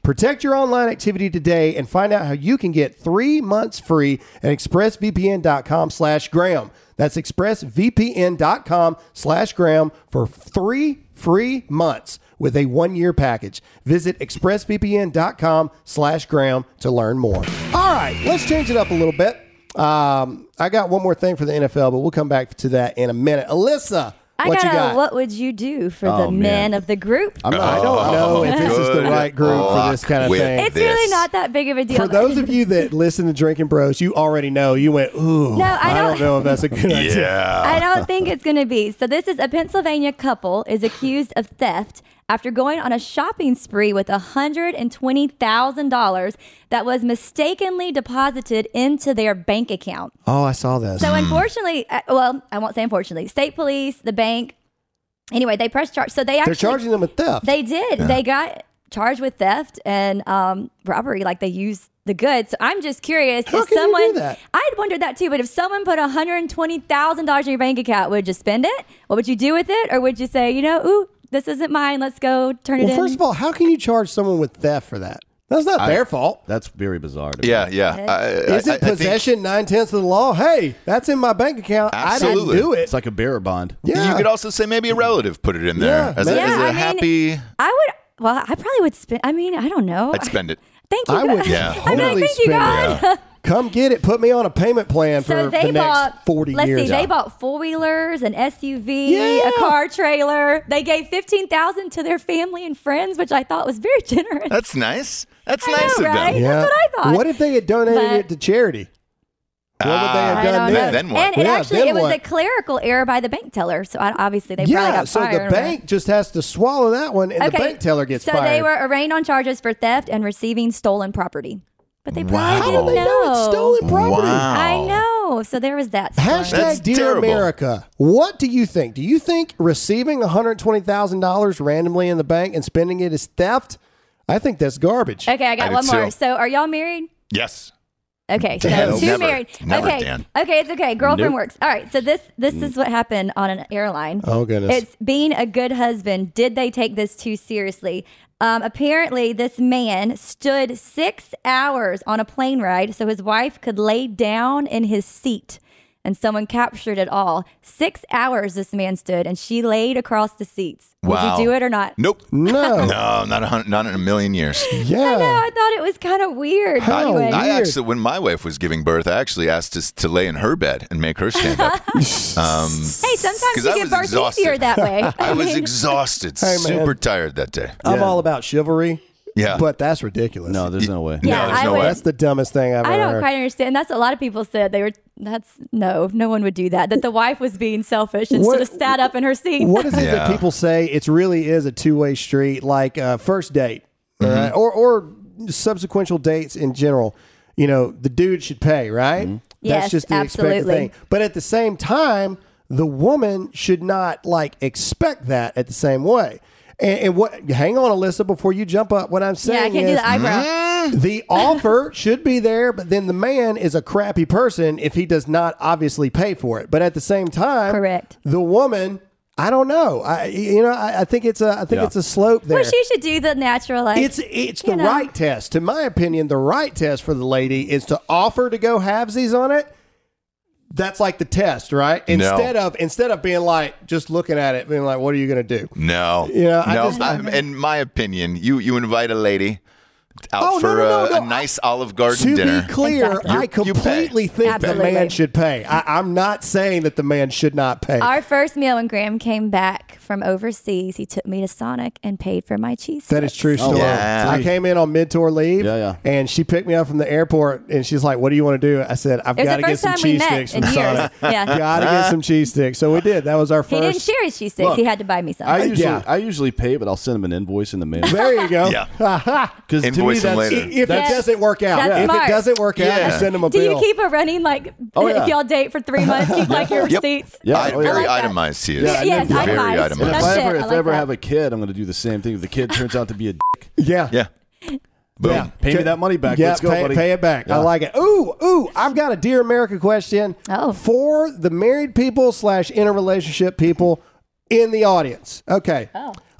Protect your online activity today and find out how you can get three months free at expressvpn.com slash Graham. That's expressvpn.com slash Graham for three free months with a one-year package. Visit expressvpn.com slash Graham to learn more. All right, let's change it up a little bit. Um, I got one more thing for the N F L, but we'll come back to that in a minute. Alyssa, I what gotta, you got? What would you do for Oh, the man. men of the group? I'm not, I don't know if this is the Good right group for this kind of luck thing. with It's really this. not that big of a deal. For those of you that listen to Drinking Bros, you already know. You went, ooh, No, I don't don't- know if that's a good idea. Yeah. I don't think it's going to be. So this is a Pennsylvania couple is accused of theft after going on a shopping spree with one hundred twenty thousand dollars that was mistakenly deposited into their bank account. Oh, I saw this. So unfortunately, uh, well, I won't say unfortunately, state police, the bank, anyway, they pressed charge. So they actually, They're charging them with theft. they did. They got charged with theft and um, robbery, like they used the goods. So I'm just curious How if can you do someone, that? I'd wondered that too, but if someone put one hundred twenty thousand dollars in your bank account, would you spend it? What would you do with it? Or would you say, you know, ooh, this isn't mine, let's go turn it well, in? first of all, how can you charge someone with theft for that? That's not I- their fault. That's very bizarre. To me. Yeah, yeah. I, Is I- I it think possession nine tenths of the law? Hey, that's in my bank account. Absolutely. I didn't do it. It's like a bearer bond. Yeah. You could also say maybe a relative put it in there Yeah, as a, maybe. as Yeah, a I mean, happy. I would, well, I probably would spend, I mean, I don't know. I'd spend it. Thank you. I would Yeah. I'd be like, totally thank you, spend God. it. Come get it. Put me on a payment plan for So they the next bought forty let's years. see, they bought four wheelers, an S U V, Yeah. a car trailer. They gave fifteen thousand to their family and friends, which I thought was very generous. That's nice. That's I nice know, of right? them. yeah. That's what I thought. What if they had donated But- it to charity? What would they have Ah, I done don't then? know. Then what? And it Yeah, actually, then it was what? a clerical error by the bank teller. So I, obviously they probably Yeah, got so fired. the bank just has to swallow that one, and the bank teller gets so fired. they were arraigned on charges for theft and receiving stolen property. But they probably Wow. How didn't do they know it's stolen property? Wow. I know. So there was that story. Hashtag That's Dear terrible. America. What do you think? Do you think receiving one hundred twenty thousand dollars randomly in the bank and spending it is theft? I think that's garbage. Okay, I I got did one more. too. So are y'all married? Yes. Okay, so Dan, two never. married. Never, okay, Dan. okay, it's okay. Girlfriend Nope. works. All right, so this this is what happened on an airline. Oh, goodness. It's being a good husband. Did they take this too seriously? Um, apparently, this man stood six hours on a plane ride so his wife could lay down in his seat. And someone captured it all. Six hours this man stood, and she laid across the seats. Wow. Would you do it or not? Nope. No. No, not a hun- not in a million years. Yeah. I know. I thought it was kind of weird. How Anyway. I weird. actually, when my wife was giving birth, I actually asked us to lay in her bed and make her stand up. um, Hey, sometimes 'Cause you I give was birth exhausted. easier that way. I was mean, exhausted, Hey, man. super tired that day. I'm Yeah. all about chivalry. Yeah. But that's ridiculous. No, there's no way. Yeah, no, there's I no would- way. That's the dumbest thing I've I ever don't heard. quite understand. That's what a lot of people said. They were, that's, no, no one would do that. That the wife was being selfish and What- sort of sat up in her seat. What is it Yeah. that people say? It really is a two-way street, like uh, first date, all Mm-hmm. right? or or subsequent dates in general. You know, the dude should pay, right? That's Yes, just the expected absolutely. thing. But at the same time, the woman should not like expect that at the same way. And, and what? Hang on, Alyssa, before you jump up. What I'm saying Yeah, I can't is, do the eyebrow. the offer should be there, but then the man is a crappy person if he does not obviously pay for it. But at the same time, Correct. the woman, I don't know. I you know I, I think it's a I think Yeah. it's a slope there. Well, she should do the natural, like, it's it's the you know. right test. To my opinion, the right test for the lady is to offer to go halvesies on it. That's like the test, right? No. Instead of instead of being like just looking at it, being like, "What are you going to do?" No. Yeah, I no. just- I'm- in my opinion, you you invite a lady out Oh, no, for no, no, a, no. a nice Olive Garden To dinner. be clear, Exactly. I You- you pay. completely think the Absolutely. man should pay. I, I'm not saying that the man should not pay. Our first meal when Graham came back from overseas, he took me to Sonic and paid for my cheese. That is sticks. true story. yeah. I came in on mid-tour leave, Yeah, yeah. and she picked me up from the airport, and she's like, "What do you want to do?" I said, "I've It was got the to get first some time we cheese met sticks in from years. Sonic. Yeah. Got to get some cheese sticks." So we did. That was our He didn't first. share his cheese sticks. Look, he had to buy me some. I usually Yeah. I usually pay, but I'll send them an invoice in the mail. There you go. Yeah. Because to me Invoice them that's later. If Yes. it doesn't work out, That's if smart. it doesn't work out, Yeah. you send them a Do bill. you keep a running, like, Oh, yeah. if y'all date for three months, keep like your Yep. receipts? Yeah, I, oh, yeah. very I like that. itemized he is. Yeah, Yes, Very itemized. itemized. And if That's I it. ever I if like I ever that. have a kid, I'm going to do the same thing. If the kid turns out to be a dick, yeah. Yeah. Boom. Yeah. pay me that money back. Yeah, Let's go, pay, buddy. pay it back. I Yeah. like it. Ooh, ooh, I've got a Dear America question Oh. for the married people slash in a relationship people in the audience. Okay. Oh.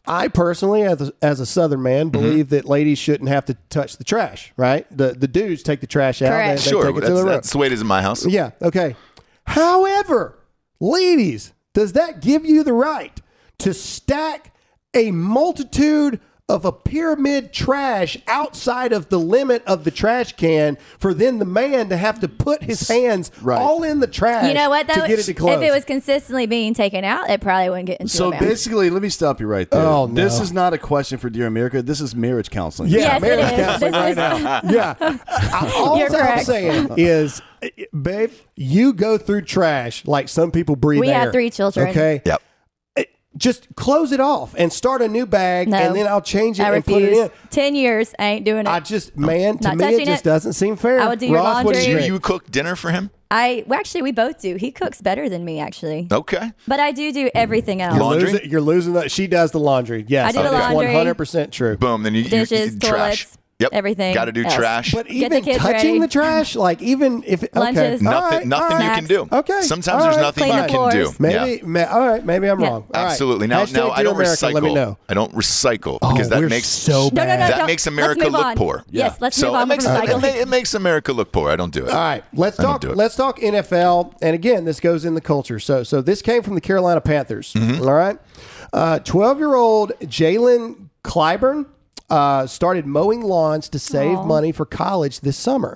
I personally, as a, as a Southern man, believe that ladies shouldn't have to touch the trash, right? The the dudes take the trash out. Correct. They, they Sure, take it that's, to the road. that's the way it is in my house. Yeah, okay. However, ladies, does that give you the right to stack a multitude of a pyramid trash outside of the limit of the trash can for then the man to have to put his hands Right. all in the trash You know what, though? to get it to close? If it was consistently being taken out, it probably wouldn't get into So a bounce. basically, let me stop you right there. Oh, no. This is not a question for Dear America. This is marriage counseling. Yeah, Yes, it marriage is. counseling This right is- now. Yeah. I, all You're I'm correct. saying is, babe, you go through trash like some people breathe We air. have three children. Okay? Yep. Just close it off and start a new bag, No. and then I'll change it I and put it refuse. in. Ten years, I ain't doing it. I just, man, to Not me, it touching just it. doesn't seem fair. I would do your Ross, what do laundry. you You, think? you cook dinner for him? I well, actually we both do. He cooks better than me actually, Okay. but I do do everything else. You're Laundry? losing, you're losing that. She does the laundry. Yes, I do the that's laundry. one hundred percent true. Boom. Then you, you- Dishes, you trash. toilets, Yep. everything Got to do else. trash. But Get the even kids touching ready. the trash, like even if okay. Lunches. All nothing right, nothing all you right. can do. Okay. Sometimes All there's right, nothing Clean you the can do. floors. Maybe, Yeah. ma- all right, maybe I'm Yeah. wrong. All right. Absolutely. Now, Hashtag now I Dear don't America, recycle. Let me know. I don't recycle Oh, because that we're makes so No, no, no. bad. that don't- makes let's America move look on. poor. Yes, let's so move it on makes, from it, recycling. ma- it makes America look poor. I don't do it. All right, let's I don't talk. do it. Let's talk N F L, and again, this goes in the culture. So, so this came from the Carolina Panthers. Mm-hmm. All right, twelve-year-old Jalen Clyburn uh, started mowing lawns to save Aw. money for college this summer.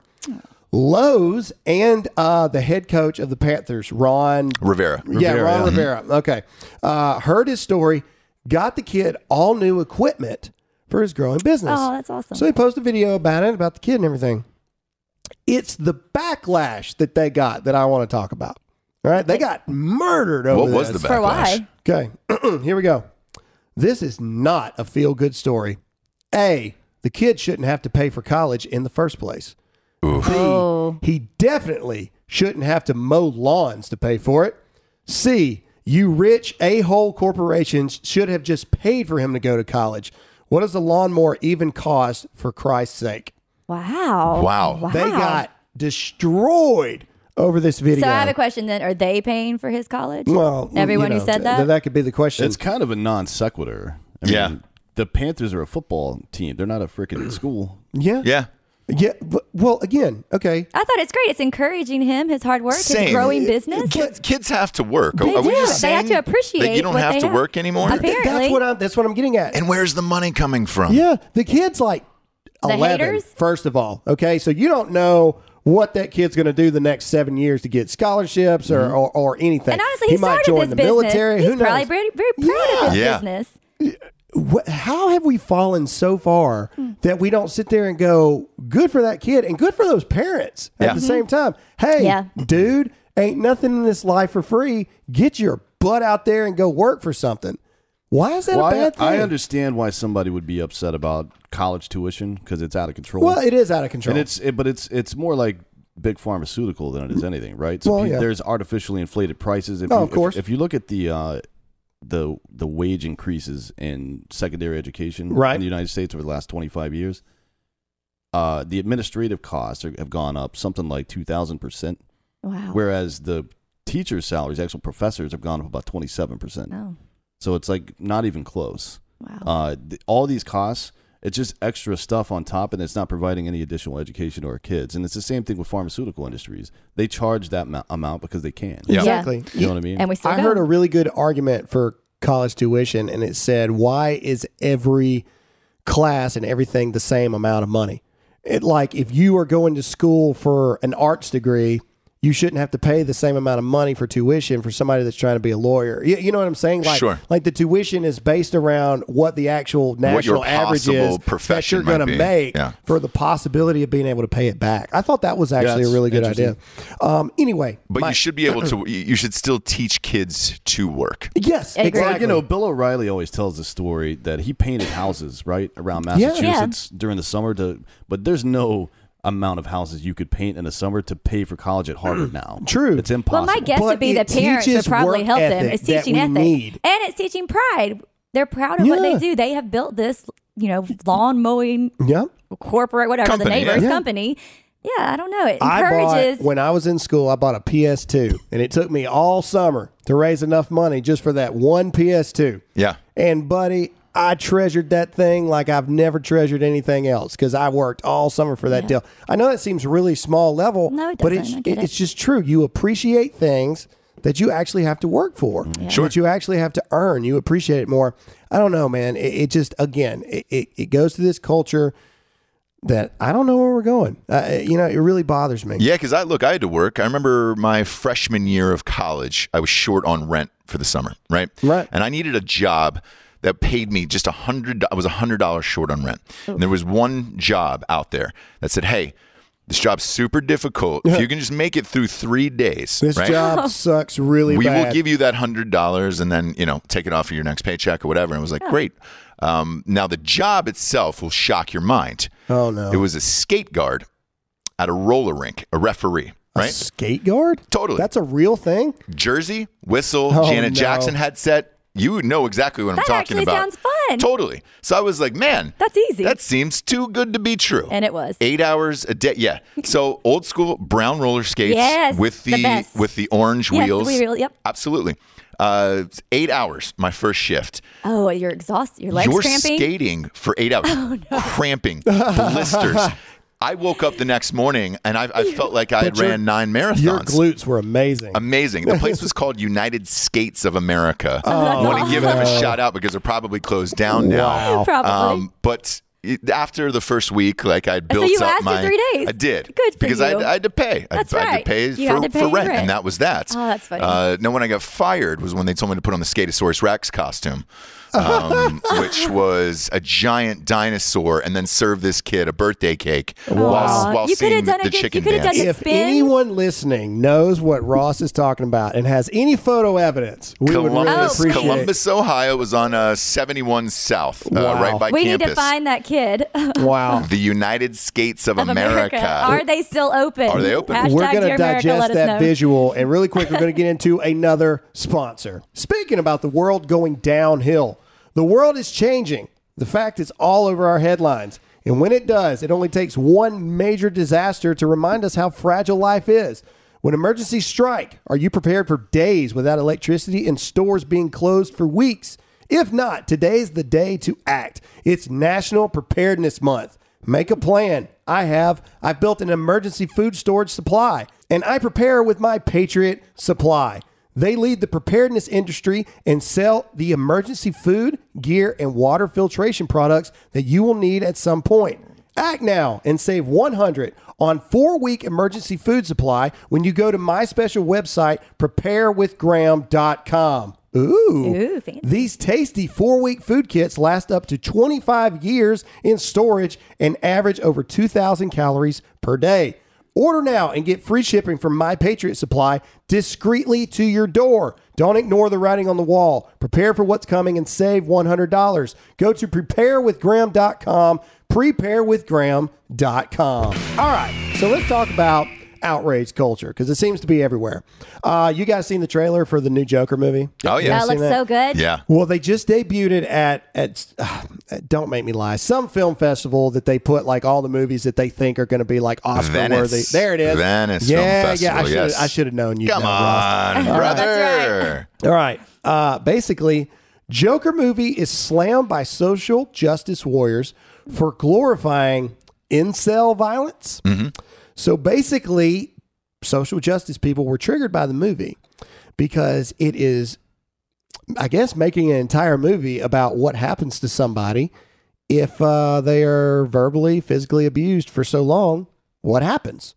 Lowe's and uh, the head coach of the Panthers, Ron Rivera. yeah, Rivera, Ron yeah. Rivera. Okay, uh, heard his story, got the kid all new equipment for his growing business. Oh, that's awesome. So he posted a video about it, about the kid and everything. It's the backlash that they got that I want to talk about. All right, they got murdered over What was this. the For backlash? why? Okay, here we go. This is not a feel-good story. A, the kid shouldn't have to pay for college in the first place. Oof. B, Oh. he definitely shouldn't have to mow lawns to pay for it. C, you rich a-hole corporations should have just paid for him to go to college. What does a lawnmower even cost, for Christ's sake? Wow. Wow. They got destroyed over this video. So I have a question then. Are they paying for his college? Well, Everyone you who know, said that? th- that could be the question. It's kind of a non sequitur. I Yeah. mean, the Panthers are a football team. They're not a freaking school. yeah. Yeah. Yeah. But, well, again, okay. I thought it's great. It's encouraging him, his hard work, Same. his growing business. Kids, kids have to work. They are we do. just They have saying to appreciate that you don't what have they to have. work anymore? Apparently. That's what I'm. That's what I'm getting at. And where's the money coming from? Yeah, the kid's like The eleven. haters? First of all, okay, so you don't know what that kid's going to do the next seven years to get scholarships or, or, or anything. And honestly, he, might started join this the business. military. He's Who knows? probably very, very proud of his Yeah. business. Wh- How have we fallen so far Hmm. that we don't sit there and go, good for that kid and good for those parents at Yeah. the same time? Hey, Yeah. dude, ain't nothing in this life for free. Get your butt out there and go work for something. Why is that Well, a I, bad thing? I understand why somebody would be upset about college tuition because it's out of control. Well, it is out of control. and it's it, but it's it's more like big pharmaceutical than it is anything, right? So Well, pe- yeah. there's artificially inflated prices. If Oh, you, of course. If, if you look at the uh, the the wage increases in secondary education Right. in the United States over the last twenty-five years, uh, the administrative costs are, have gone up something like two thousand percent, Wow. whereas the teachers' salaries, actual professors, have gone up about twenty-seven percent. Oh, So it's like not even close. wow. Uh, th- all these costs, it's just extra stuff on top, and it's not providing any additional education to our kids. And it's the same thing with pharmaceutical industries. They charge that ma- amount because they can. Yeah. Exactly. You know what I mean? and we still I go. heard a really good argument for college tuition, and it said, why is every class and everything the same amount of money? It like if you are going to school for an arts degree, you shouldn't have to pay the same amount of money for tuition for somebody that's trying to be a lawyer. You, you know what I'm saying? Like, Sure. like the tuition is based around what the actual national average possible is that profession you're going might to be. make Yeah. for the possibility of being able to pay it back. I thought that was actually a that's really good idea. interesting. Um, anyway, But my- you should be able to. You you should still teach kids to work. yes, Agree. exactly. Well, you know, Bill O'Reilly always tells the story that he painted houses right around Yeah. Massachusetts during the summer. To but there's no amount of houses you could paint in the summer to pay for college at Harvard now. True. It's well, impossible. my guess But would be it the parents would teaches probably work help them. ethic It's that teaching we ethic. need. And it's teaching pride. They're proud of what Yeah. they do. They have built this, you know, lawn mowing yeah. corporate, whatever, Company, the neighbor's yeah. company. Yeah, I don't know. It I encourages. bought, when I was in school, I bought a P S two, and it took me all summer to raise enough money just for that one P S two. Yeah. And buddy, I treasured that thing like I've never treasured anything else because I worked all summer for that Yeah. deal. I know that seems really small level, No, it but doesn't. it's I get it's it. just true. You appreciate things that you actually have to work for, Sure. that you actually have to earn. You appreciate it more. I don't know, man. It, it just again, it, it, it goes to this culture that I don't know where we're going. Uh, you know, it really bothers me. Yeah, because I look, I had to work. I remember my freshman year of college, I was short on rent for the summer, right? Right. And I needed a job that paid me just a hundred. I was a hundred dollars short on rent. And there was one job out there that said, "Hey, this job's super difficult. If you can just make it through three days, This right? job sucks really we bad. will give you that hundred dollars, and then you know take it off of your next paycheck or whatever." And it was like, great. Um, now the job itself will shock your mind. Oh no! It was a skate guard at a roller rink, a referee, a right? skate guard. Totally. That's a real thing. Jersey, whistle, Oh, Janet no. Jackson headset. You know exactly what I'm That talking actually about. sounds fun. Totally. So I was like, man, That's easy. That seems too good to be true. And it was. Eight hours a day. Yeah. So old school brown roller skates Yes, with the, the best. with the orange Yes, the wheels. wheel, yep. Absolutely. Uh, eight hours, my first shift. Oh, you're exhausted. Your legs You're cramping. Oh, skating for eight hours, cramping, blisters. I woke up the next morning and I, I felt like I had But your- ran nine marathons. Your glutes were amazing. Amazing. The place was called United Skates of America. Oh, I want to give them a shout out because they're probably closed down now. Wow. Probably. Um, but it- after the first week, like I built you up lasted my. three days. I did. Good for because I, you. I had to pay. That's I, I had right. to pay You for, had to pay for your rent, rent. and that was that. Oh, that's funny. Uh, no, when I got fired was when they told me to put on the Scatosaurus Rex costume. um, which was a giant dinosaur, and then serve this kid a birthday cake while, Aw. while You seeing could've the, done a the good- you chicken could've done dance. the If spins. anyone listening knows what Ross is talking about and has any photo evidence, we would really Columbus, appreciate it. Columbus, Ohio was on uh, seventy-one South, uh, Wow. right by we campus. need to find that kid of Wow. the United Skates of, America. America. Are they still open? Are they open? Hashtag We're going to Dear America, digest let us that know. visual, and really quick, we're going to get into another sponsor. Speaking about the world going downhill, the world is changing. The fact is all over our headlines. And when it does, it only takes one major disaster to remind us how fragile life is. When emergencies strike, are you prepared for days without electricity and stores being closed for weeks? If not, today's the day to act. It's National Preparedness Month. Make a plan. I have. I've built an emergency food storage supply, and I prepare with my Patriot Supply. They lead the preparedness industry and sell the emergency food, gear, and water filtration products that you will need at some point. Act now and save one hundred dollars on four-week emergency food supply when you go to my special website, prepare with graham dot com. Ooh. Ooh, fancy. These tasty four-week food kits last up to twenty-five years in storage and average over two thousand calories per day. Order now and get free shipping from My Patriot Supply discreetly to your door. Don't ignore the writing on the wall. Prepare for what's coming and save one hundred dollars. Go to prepare with graham dot com, prepare with graham dot com. All right, so let's talk about outrage culture because it seems to be everywhere. Uh, you guys seen the trailer for the new Joker movie? Oh, yeah. That Seen looks that? so good. Yeah. Well, they just debuted it at at uh, don't make me lie, some film festival that they put like all the movies that they think are going to be like Oscar Venice. worthy. There it is. Venice yeah, Film yeah. I Festival, should yes. I should have known you. Come on, brother. All right. Uh, basically, Joker movie is slammed by social justice warriors for glorifying incel violence. Mm-hmm. So basically, social justice people were triggered by the movie because it is, I guess, making an entire movie about what happens to somebody if uh, they are verbally, physically abused for so long. What happens?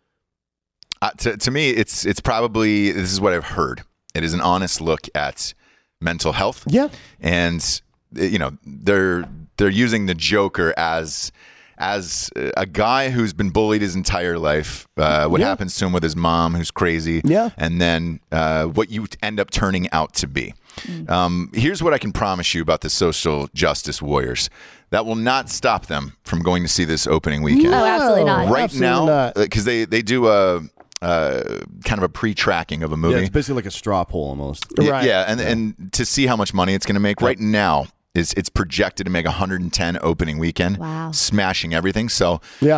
Uh, to, to me, it's it's probably, this is what I've heard. It is an honest look at mental health. Yeah. And, you know, they're they're using the Joker as as a guy who's been bullied his entire life. Uh, what Yeah. happens to him with his mom, who's crazy. Yeah. And then uh, what you end up turning out to be. Um, here's what I can promise you about the social justice warriors. That will not stop them from going to see this opening weekend. Oh, absolutely not. Right Absolutely now, not. because they, they do a, uh, kind of a pre-tracking of a Yeah, movie. it's basically like a straw poll almost. Y- Right. Yeah, and, and to see how much money it's going to make right now, is it's projected to make one hundred ten opening weekend, Wow. smashing everything. So Yeah.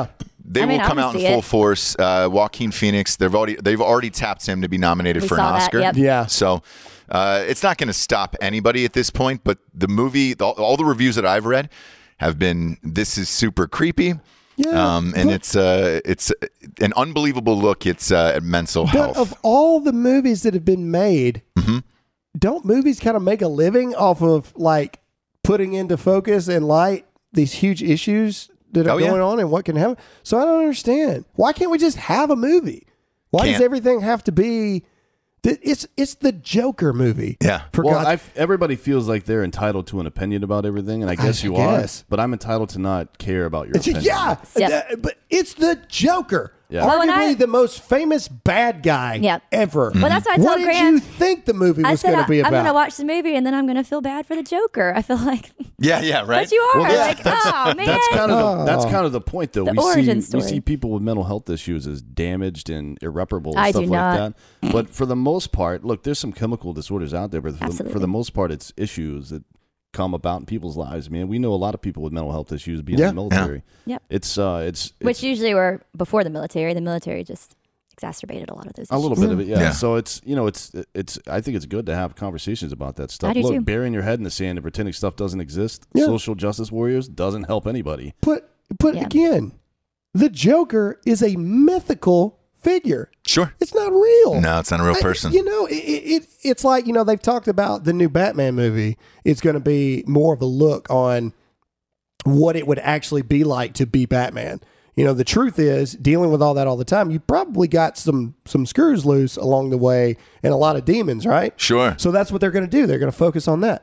they I mean, will I come wanna out in see full it. force. Uh, Joaquin Phoenix, they've already they've already tapped him to be nominated We for an saw that, Oscar. yep. Yeah. So uh, it's not going to stop anybody at this point. But the movie, all, all the reviews that I've read have been, this is super creepy. Yeah, Um, and but- it's uh, it's an unbelievable look. It's uh, at mental But health. of all the movies that have been made, Mm-hmm. don't movies kind of make a living off of like putting into focus and light these huge issues that are Oh, yeah. going on and what can happen? So I don't understand. Why can't we just have a movie? Why does Can't. everything have to be? th- It's it's the Joker movie. Yeah. For well, God. I, everybody feels like they're entitled to an opinion about everything, and I guess you guess. are. But I'm entitled to not care about your It's- opinion. yeah, Yep. th- but it's the Joker. Yeah. Well, when Arguably I- the most famous bad guy Yep. ever. Well, that's what I What told did Grant. you think the movie I was said going I, to be I'm about? going to watch the movie and then I'm going to feel bad for the Joker. I feel like, yeah, yeah, right. but you are Well, like, oh man. That's kind of the, that's kind of the point, though. The we origin see we story. see people with mental health issues as damaged and irreparable and I stuff do like not. that. But for the most part, look, there's some chemical disorders out there, but for the, Absolutely. for the most part, it's issues that come about in people's lives. Man, we know a lot of people with mental health issues being Yeah. in the military. Yep. It's uh, it's, Which it's usually were before the military. The military just exacerbated a lot of those. a little issues. bit of it, yeah. Yeah. So it's you know it's it's I think it's good to have conversations about that stuff. I do Look, too. burying your head in the sand and pretending stuff doesn't exist, Yeah. social justice warriors, doesn't help anybody. But but Yeah. again, the Joker is a mythical figure. Sure. It's not real. No, it's not a real I- person. you know, it, it it's like, you know, they've talked about the new Batman movie. It's going to be more of a look on what it would actually be like to be Batman. You know, the truth is, dealing with all that all the time, you probably got some some screws loose along the way and a lot of demons, right? Sure. So that's what they're going to do. They're going to focus on that.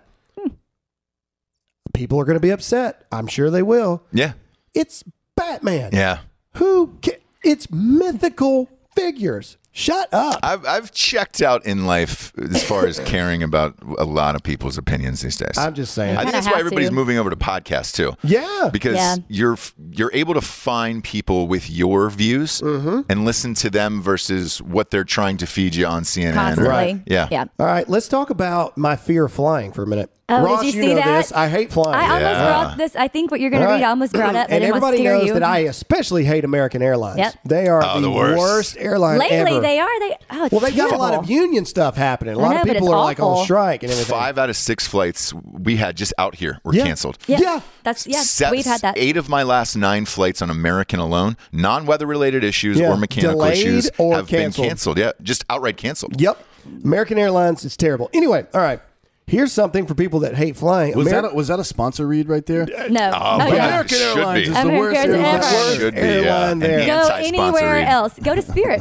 People are going to be upset. I'm sure they will. Yeah. It's Batman. Yeah. Who? Ca- it's mythical figures. Shut up. I've I've checked out in life as far as caring about a lot of people's opinions these days. I'm just saying. I think Kinda that's why have everybody's to. moving over to podcasts too. Yeah. Because Yeah. you're you're able to find people with your views Mm-hmm. and listen to them versus what they're trying to feed you on C N N. Constantly. Right. Yeah. Yeah. All right, let's talk about my fear of flying for a minute. Oh, did Ross, you see know that? this. I hate flying. I almost Yeah. brought this. I think what you're going to All read, right. I almost brought up. and it everybody scare knows you. that I especially hate American Airlines. Yep. They are Oh, the, the worst. worst. airline Lately, ever. they are. They oh, it's well, they got a lot of terrible. union stuff happening. A I lot know, of but people it's are like on awful. strike and everything. Five out of six flights we had just out here were Yeah. canceled. Yeah. Yeah. That's yeah. Se- We've had that. Eight of my last nine flights on American alone, non-weather related issues Yeah. or mechanical Delayed issues, or have canceled. been canceled. Yeah, just outright canceled. Yep. American Airlines is terrible. Anyway, all right. Here's something for people that hate flying. Was Ameri- that a, was that a sponsor read right there? No. Oh, no, yeah. no. American Should Airlines be. is the American worst. Airlines airline. ever. Should be. Airline Yeah. An there. Go anti-sponsor anywhere read. else. Go to Spirit.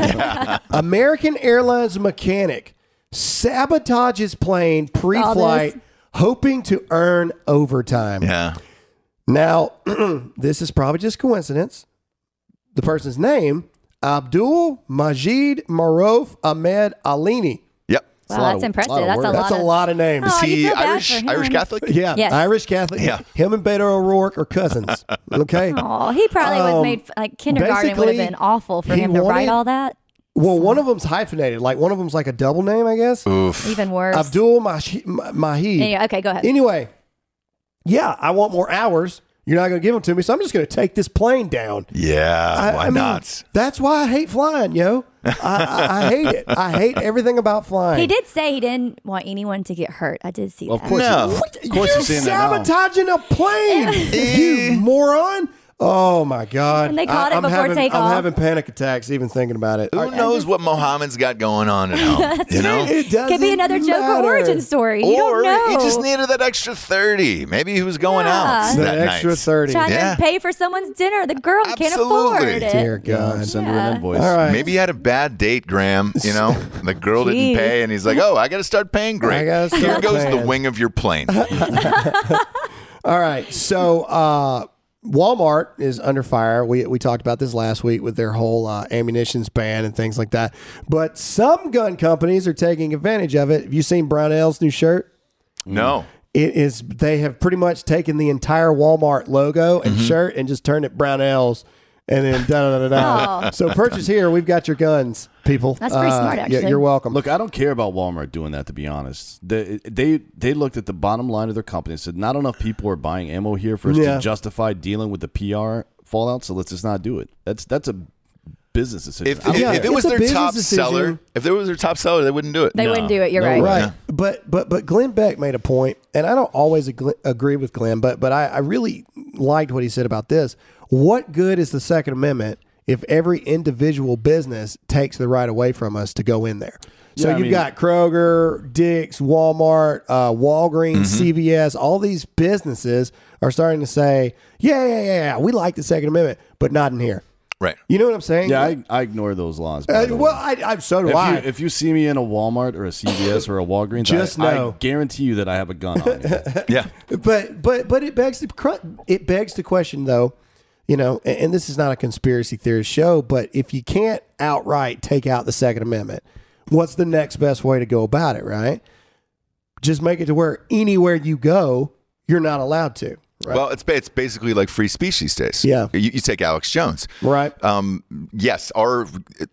American Airlines mechanic sabotages plane pre-flight, hoping to earn overtime. Yeah. Now, this is probably just coincidence. The person's name, Abdul Majid Marouf Ahmed Alini. Yep. Wow, a lot that's of- impressive. lot of That's a words. lot. That's a of, lot of names. Oh, Is you he feel bad Irish for him. Irish Catholic? Yeah, Yes. Irish Catholic. Yeah. Him and Beto O'Rourke are cousins. Okay. Oh, he probably was Um, made like kindergarten would have basically, been awful for he him to wanted- write all that. Well, one of them's hyphenated. Like one of them's like a double name, I guess. Oof. Even worse. Abdul Mahi- Mahid. Anyway, okay, go ahead. Anyway, yeah, I want more hours. You're not going to give them to me, so I'm just going to take this plane down. Yeah. I, why I mean, not? That's why I hate flying, yo. I, I, I hate it. I hate everything about flying. He did say he didn't want anyone to get hurt. I did see Of that. course, No. he- What? of course You're he's saying that now. sabotaging a plane, you moron. Oh my God! And they caught it I'm before having, takeoff. I'm having panic attacks even thinking about it. Who knows what Mohammed's got going on at home? you know? It doesn't Could be another Joker matter. origin story. You Or don't know. he just needed that extra thirty. Maybe he was going Yeah. out The that extra night. thirty. Trying Yeah. to pay for someone's dinner. The girl can't afford Absolutely. it. Dear Yeah, God! send her Yeah. an invoice. All right. Maybe he had a bad date, Graham. You know, the girl didn't Jeez. pay, and he's like, "Oh, I got to start paying." Great. I gotta Here start goes paying. the wing of your plane. All right. So uh, Walmart is under fire. We we talked about this last week with their whole uh, ammunitions ban and things like that. But some gun companies are taking advantage of it. Have you seen Brownell's new shirt? No. It is. They have pretty much taken the entire Walmart logo and Mm-hmm. shirt and just turned it Brownell's. And then da da da da. Oh. So purchase here. We've got your guns, people. That's pretty smart, yeah, actually. you're welcome. Look, I don't care about Walmart doing that. To be honest, they they they looked at the bottom line of their company and said, not enough people are buying ammo here for us Yeah. to justify dealing with the P R fallout, so let's just not do it. That's that's a business decision. If, if, Yeah, if it was it's a their business top decision. seller, if it was their top seller, they wouldn't do it. They No. wouldn't do it. You're No right. way. Right. Yeah. But but but Glenn Beck made a point, and I don't always ag- agree with Glenn, but but I, I really liked what he said about this. What good is the Second Amendment if every individual business takes the right away from us to go in there? So Yeah, I you've mean- got Kroger, Dick's, Walmart, uh, Walgreens, Mm-hmm. C V S. All these businesses are starting to say, yeah, yeah, yeah, yeah, we like the Second Amendment, but not in here. Right. You know what I'm saying? Yeah, I, I ignore those laws. by Uh, the way. well, I, I so do if I. you, if you see me in a Walmart or a C V S or a Walgreens, Just I, know. I guarantee you that I have a gun on me. Yeah. But but but it begs the cr- it begs the question though, you know, and, and this is not a conspiracy theorist show, but if you can't outright take out the Second Amendment, what's the next best way to go about it? Right? Just make it to where anywhere you go, you're not allowed to. Right? Well, it's ba- it's basically like free speech these days. Yeah. You, you take Alex Jones. Right. Um, yes, our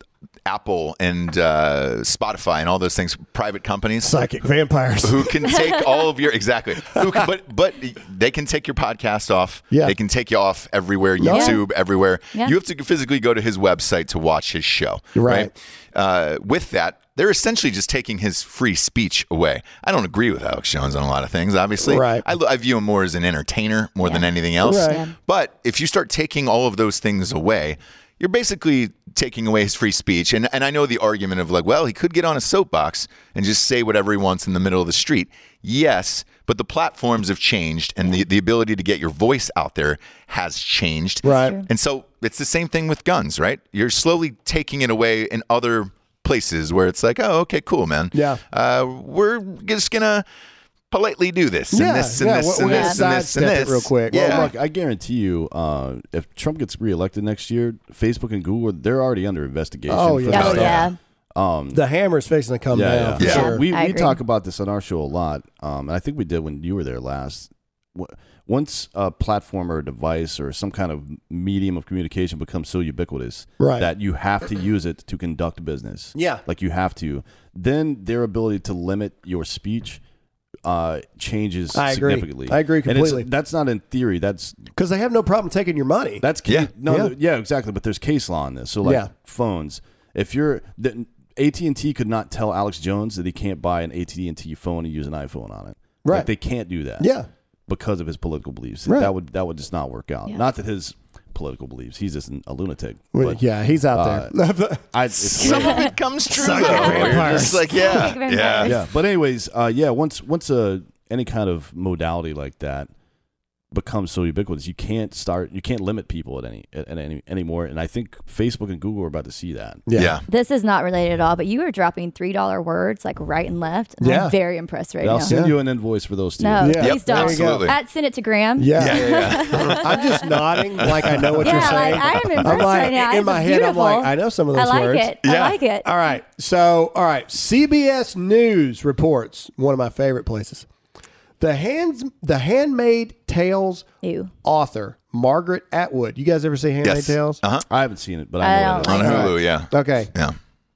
Apple and uh, Spotify and all those things, private companies. Psychic vampires. Who can take all of your exactly? Who can, but but they can take your podcast off. Yeah. They can take you off everywhere, Yeah. YouTube, everywhere. Yeah. You have to physically go to his website to watch his show. Right. Uh, with that, they're essentially just taking his free speech away. I don't agree with Alex Jones on a lot of things. Obviously, Right. I, I view him more as an entertainer more than Yeah. anything else. Right. Yeah. But if you start taking all of those things away, you're basically taking away his free speech. And and I know the argument of like, well, he could get on a soapbox and just say whatever he wants in the middle of the street. Yes, but the platforms have changed and the, the ability to get your voice out there has changed. Right. Sure. And so it's the same thing with guns, right? You're slowly taking it away in other places where it's like, oh, okay, cool, man. Yeah. Uh, we're just going to politely do this and Yeah, this and yeah, this we're and gonna this and this and sidestep it this. real quick. Yeah. Well, look, I guarantee you, uh, if Trump gets reelected next year, Facebook and Google, they're already under investigation. Oh, for yeah. Oh, this yeah. stuff. Um, The hammer's fixing to come yeah, down. yeah. For Yeah. sure. So we, I we agree. talk about this on our show a lot, um, and I think we did when you were there last. W- Once a platform or a device or some kind of medium of communication becomes so ubiquitous Right. that you have to use it to conduct business, Yeah. like you have to, then their ability to limit your speech uh, changes I agree. significantly. I agree And it's- completely. that's not in theory. That's Because they have no problem taking your money. that's ca- Yeah. no, Yeah. th- yeah, exactly. But there's case law on this. So like Yeah. phones, if you're the, A T and T could not tell Alex Jones that he can't buy an A T and T phone and use an iPhone on it. Right. Like they can't do that. yeah. Because of his political beliefs. Right. That would that would just not work out. Yeah. Not that his political beliefs. He's just an, a lunatic. Well, But yeah, he's out there. I, it's Some of it comes true, though. Suck it, You're vampires. just like, yeah, Suck it, vampires. yeah. yeah. But anyways, uh, yeah. Once once a any kind of modality like that becomes so ubiquitous, you can't start. You can't limit people at any at any anymore. And I think Facebook and Google are about to see that. Yeah. Yeah. This is not related at all, but you are dropping three dollar words like right and left. And Yeah. I'm very impressed right And I'll now. send Yeah. you an invoice for those two. No, Yeah. please Yep, don't. absolutely. At send it to Graham. Yeah. Yeah, yeah, yeah. I'm just nodding like I know what Yeah, you're like, saying. I am impressed I'm like, right now. in It's my head, beautiful. I'm like, I know some of I those like words. it. I Yeah. like it. All right. So, all right. C B S News reports, one of my favorite places. The hands, the Handmaid Tales Ew. author, Margaret Atwood. You guys ever see Handmaid Yes. Tales? Uh-huh. I haven't seen it, but I I know what don't it On is. like Hulu, yeah. Okay. Yeah.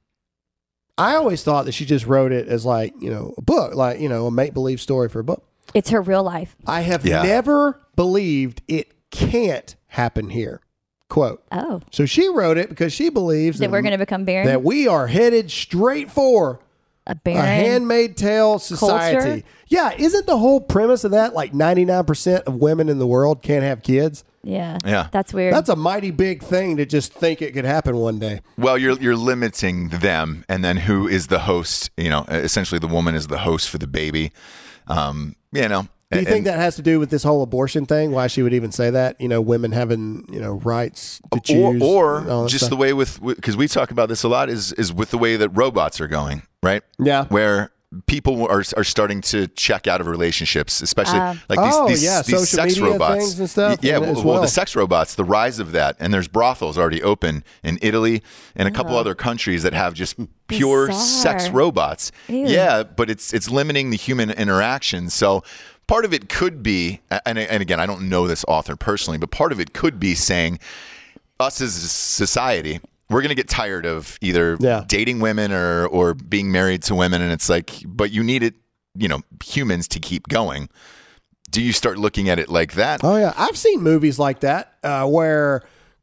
I always thought that she just wrote it as like, you know, a book, like, you know, a make-believe story for a book. It's her real life. I have Yeah. never believed it can't happen here. Quote. Oh. So she wrote it because she believes That we're going to become barren? that we are headed straight for a a barren? handmaid tale society. Culture? Yeah, isn't the whole premise of that like ninety-nine percent of women in the world can't have kids? Yeah. Yeah. That's weird. That's a mighty big thing to just think it could happen one day. Well, you're you're limiting them, and then who is the host? You know, essentially the woman is the host for the baby. Um, you know. Do you and- think that has to do with this whole abortion thing? Why she would even say that? You know, women having, you know, rights to choose. or, and all or that just stuff? the way with because we talk about this a lot is is with the way that robots are going, right? Yeah. Where people are are starting to check out of relationships, especially Uh, like these, Oh, these, yeah, these social sex media robots things and stuff, Yeah, as well, well. the sex robots, the rise of that, and there's brothels already open in Italy and a couple Oh. other countries that have just pure Bizarre. sex robots. Ew. Yeah, but it's it's limiting the human interaction. So part of it could be, and, and again, I don't know this author personally, but part of it could be saying us as a society, we're going to get tired of either Yeah. dating women or or being married to women, and it's like, but you need it, you know, humans to keep going. Do you start looking at it like that? Oh yeah, I've seen movies like that uh, where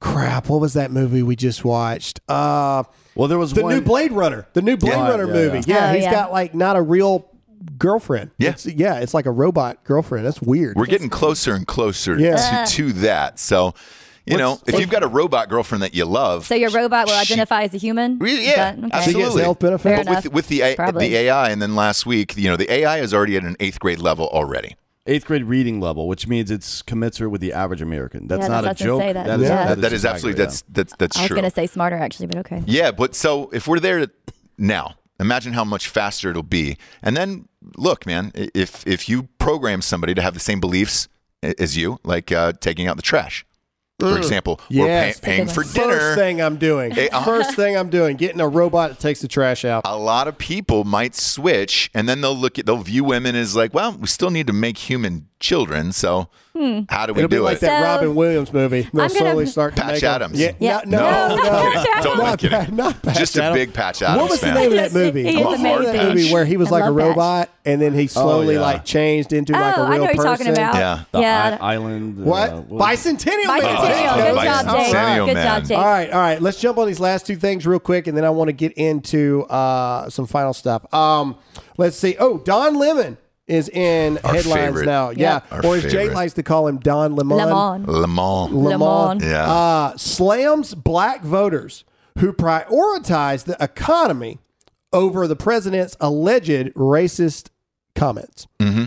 crap, what was that movie we just watched? Uh, Well, there was the one, new Blade Runner. The new Blade Yeah. Runner Yeah, movie. yeah. Yeah, Oh, he's yeah. got like not a real girlfriend. Yeah. It's, yeah, it's like a robot girlfriend. That's weird. We're getting closer and closer Yeah. to, to that. So, you know, if you've got a robot girlfriend that you love, So your robot will she- identify as a human? Re- Is yeah, that- okay. She absolutely. gets health benefits. Fair But enough. with, with the A- Probably. the A I, and then last week, you know, the A I is already at an eighth grade level already. eighth grade reading level, which means it's commensurate with the average American. That's Yeah, not that's a what I was joke. gonna say, that- That is, Yeah. That, that is exactly absolutely that's that's that's I was true. going to say smarter, actually, but okay. Yeah, but so if we're there now, imagine how much faster it'll be. And then look, man, if if you program somebody to have the same beliefs as you, like uh, taking out the trash, for example, or Yes. pay, paying for First dinner. thing I'm doing. Eh, uh- First thing I'm doing, getting a robot that takes the trash out. A lot of people might switch, and then they'll look at they'll view women as like, well, we still need to make human children. So how do we It'll be do like it? that So- Robin Williams movie. They'll I'm gonna- slowly start to Patch make them- Adams. Yeah, Yeah. No, No. no, no, Totally not, kidding. Pat- not Patch Just a Adams. big Patch Adams What was fan. the name of that He movie? is What was the name of that amazing. movie where he was I like a love Patch. robot and then he slowly yeah. like changed into Oh, like a I real know what you're person? talking about. Yeah. The Yeah. I- island. uh, What? was it? Bicentennial Man. Bicentennial. Oh, Good Bicentennial job, Jake. Man. Good job, Jake. All right, all right. Let's jump on these last two things real quick, and then I want to get into uh, some final stuff. Um, let's see. Oh, Don Lemon is in Our headlines favorite. now. Yeah, Our or as Jake favorite. likes to call him, Don Lemon. Lemon. Le Mans. Lemon. Yeah. Uh, slams black voters who prioritize the economy over the president's alleged racist comments. Mm-hmm.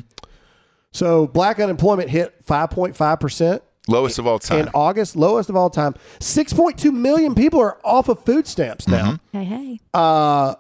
So black unemployment hit five point five percent. Lowest of all time. In August, lowest of all time. six point two million people are off of food stamps now. Hey, hey. Uh,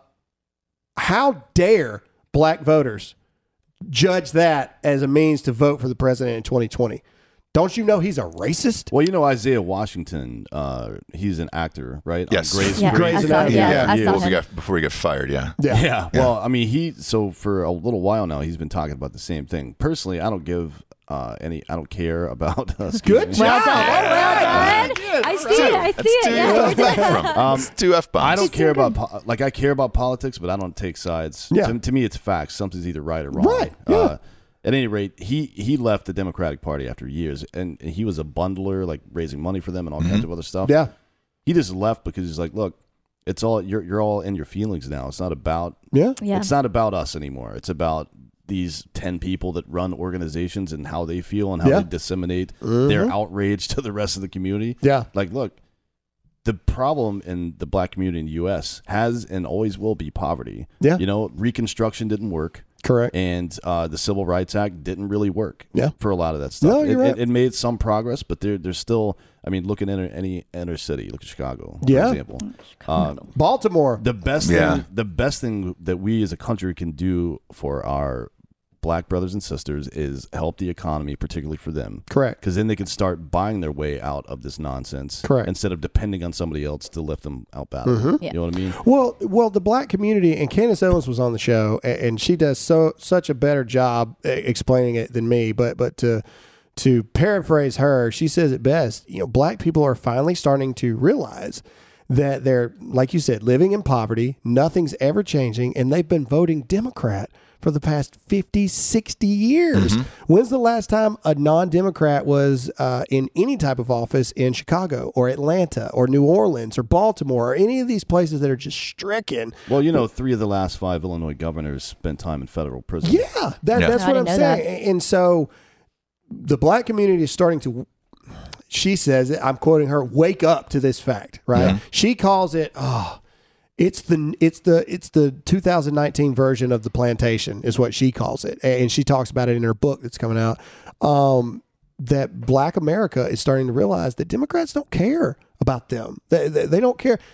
how dare black voters judge that as a means to vote for the president in twenty twenty? Don't you know he's a racist? Well, you know Isaiah Washington. Uh, he's an actor, right? Yes. On Grey's, Yeah, Grey's I saw, Anatomy. yeah, Yeah, I yeah. saw Well, we him. got, before he got fired, yeah. Yeah. Well, I mean, he so for a little while now, he's been talking about the same thing. Personally, I don't give uh, any. I don't care about. Uh, excuse Good me. job. Well done. Yeah. Well done. I see it. I see That's it. two, Yeah. um, That's two F bombs. I don't It's care so about po- like I care about politics, but I don't take sides. Yeah. To, to me, it's facts. Something's either right or wrong. Right, yeah. Uh, at any rate, he he left the Democratic Party after years, and, and he was a bundler, like raising money for them and all kinds of other stuff. Yeah. He just left because he's like, look, it's all you're you're all in your feelings now. It's not about Yeah. Yeah. it's not about us anymore. It's about these ten people that run organizations and how they feel and how Yeah. they disseminate their outrage to the rest of the community. Yeah. Like, look, the problem in the black community in the U S has and always will be poverty. Yeah. You know, Reconstruction didn't work. Correct. And uh, the Civil Rights Act didn't really work Yeah. for a lot of that stuff. No, it, you're right. it, it made some progress, but there, there's still, I mean, look at inner, any inner city. Look at Chicago, for Yeah. example. Uh, Baltimore. the best Yeah. thing, the best thing that we as a country can do for our black brothers and sisters is help the economy, particularly for them. Correct. Because then they can start buying their way out of this nonsense. Correct. Instead of depending on somebody else to lift them out out of it. Yeah. You know what I mean? Well, well, the black community, and Candace Owens was on the show, a- and she does so such a better job e- explaining it than me. But but to to paraphrase her, she says it best. You know, black people are finally starting to realize that they're, like you said, living in poverty. Nothing's ever changing, and they've been voting Democrat for the past fifty, sixty years. When's the last time a non-Democrat was uh, in any type of office in Chicago or Atlanta or New Orleans or Baltimore or any of these places that are just stricken? Well, you know, three of the last five Illinois governors spent time in federal prison. Yeah, that, Yeah. that's I what didn't I'm know saying. And so the black community is starting to, she says, I'm quoting her, wake up to this fact, right? She calls it, oh, it's the it's the it's the two thousand nineteen version of the plantation is what she calls it, and she talks about it in her book that's coming out. Um, that Black America is starting to realize that Democrats don't care about them. They, they they don't care.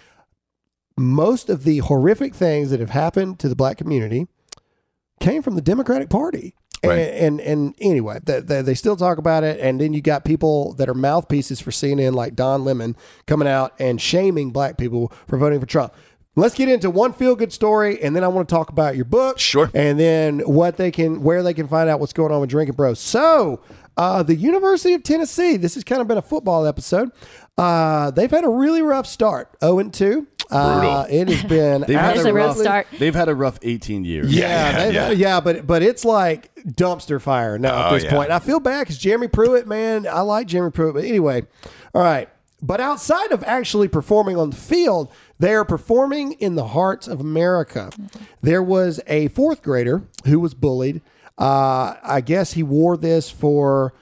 Most of the horrific things that have happened to the black community came from the Democratic Party. Right. And, and and anyway, they, they, they still talk about it. And then you got people that are mouthpieces for C N N, like Don Lemon, coming out and shaming black people for voting for Trump. Let's get into one feel good story, and then I want to talk about your book. Sure. And then what they can, where they can find out what's going on with Drinking Bros. So, uh, the University of Tennessee. This has kind of been a football episode. Uh, they've had a really rough start. zero and two. Uh, it has been They've had That's a a rough rough start. They've had a rough eighteen years. Yeah, Yeah, yeah, yeah. yeah, but but it's like dumpster fire now at Oh, this yeah. point. I feel bad because Jeremy Pruitt, man, I like Jeremy Pruitt, but anyway, all right. But outside of actually performing on the field, they are performing in the hearts of America. There was a fourth grader who was bullied. Uh, I guess he wore this for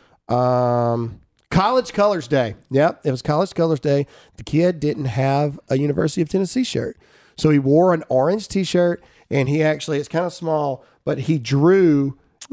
um, College Colors Day. Yep, it was College Colors Day. The kid didn't have a University of Tennessee shirt. So he wore an orange T-shirt, and he actually, it's kind of small, but he drew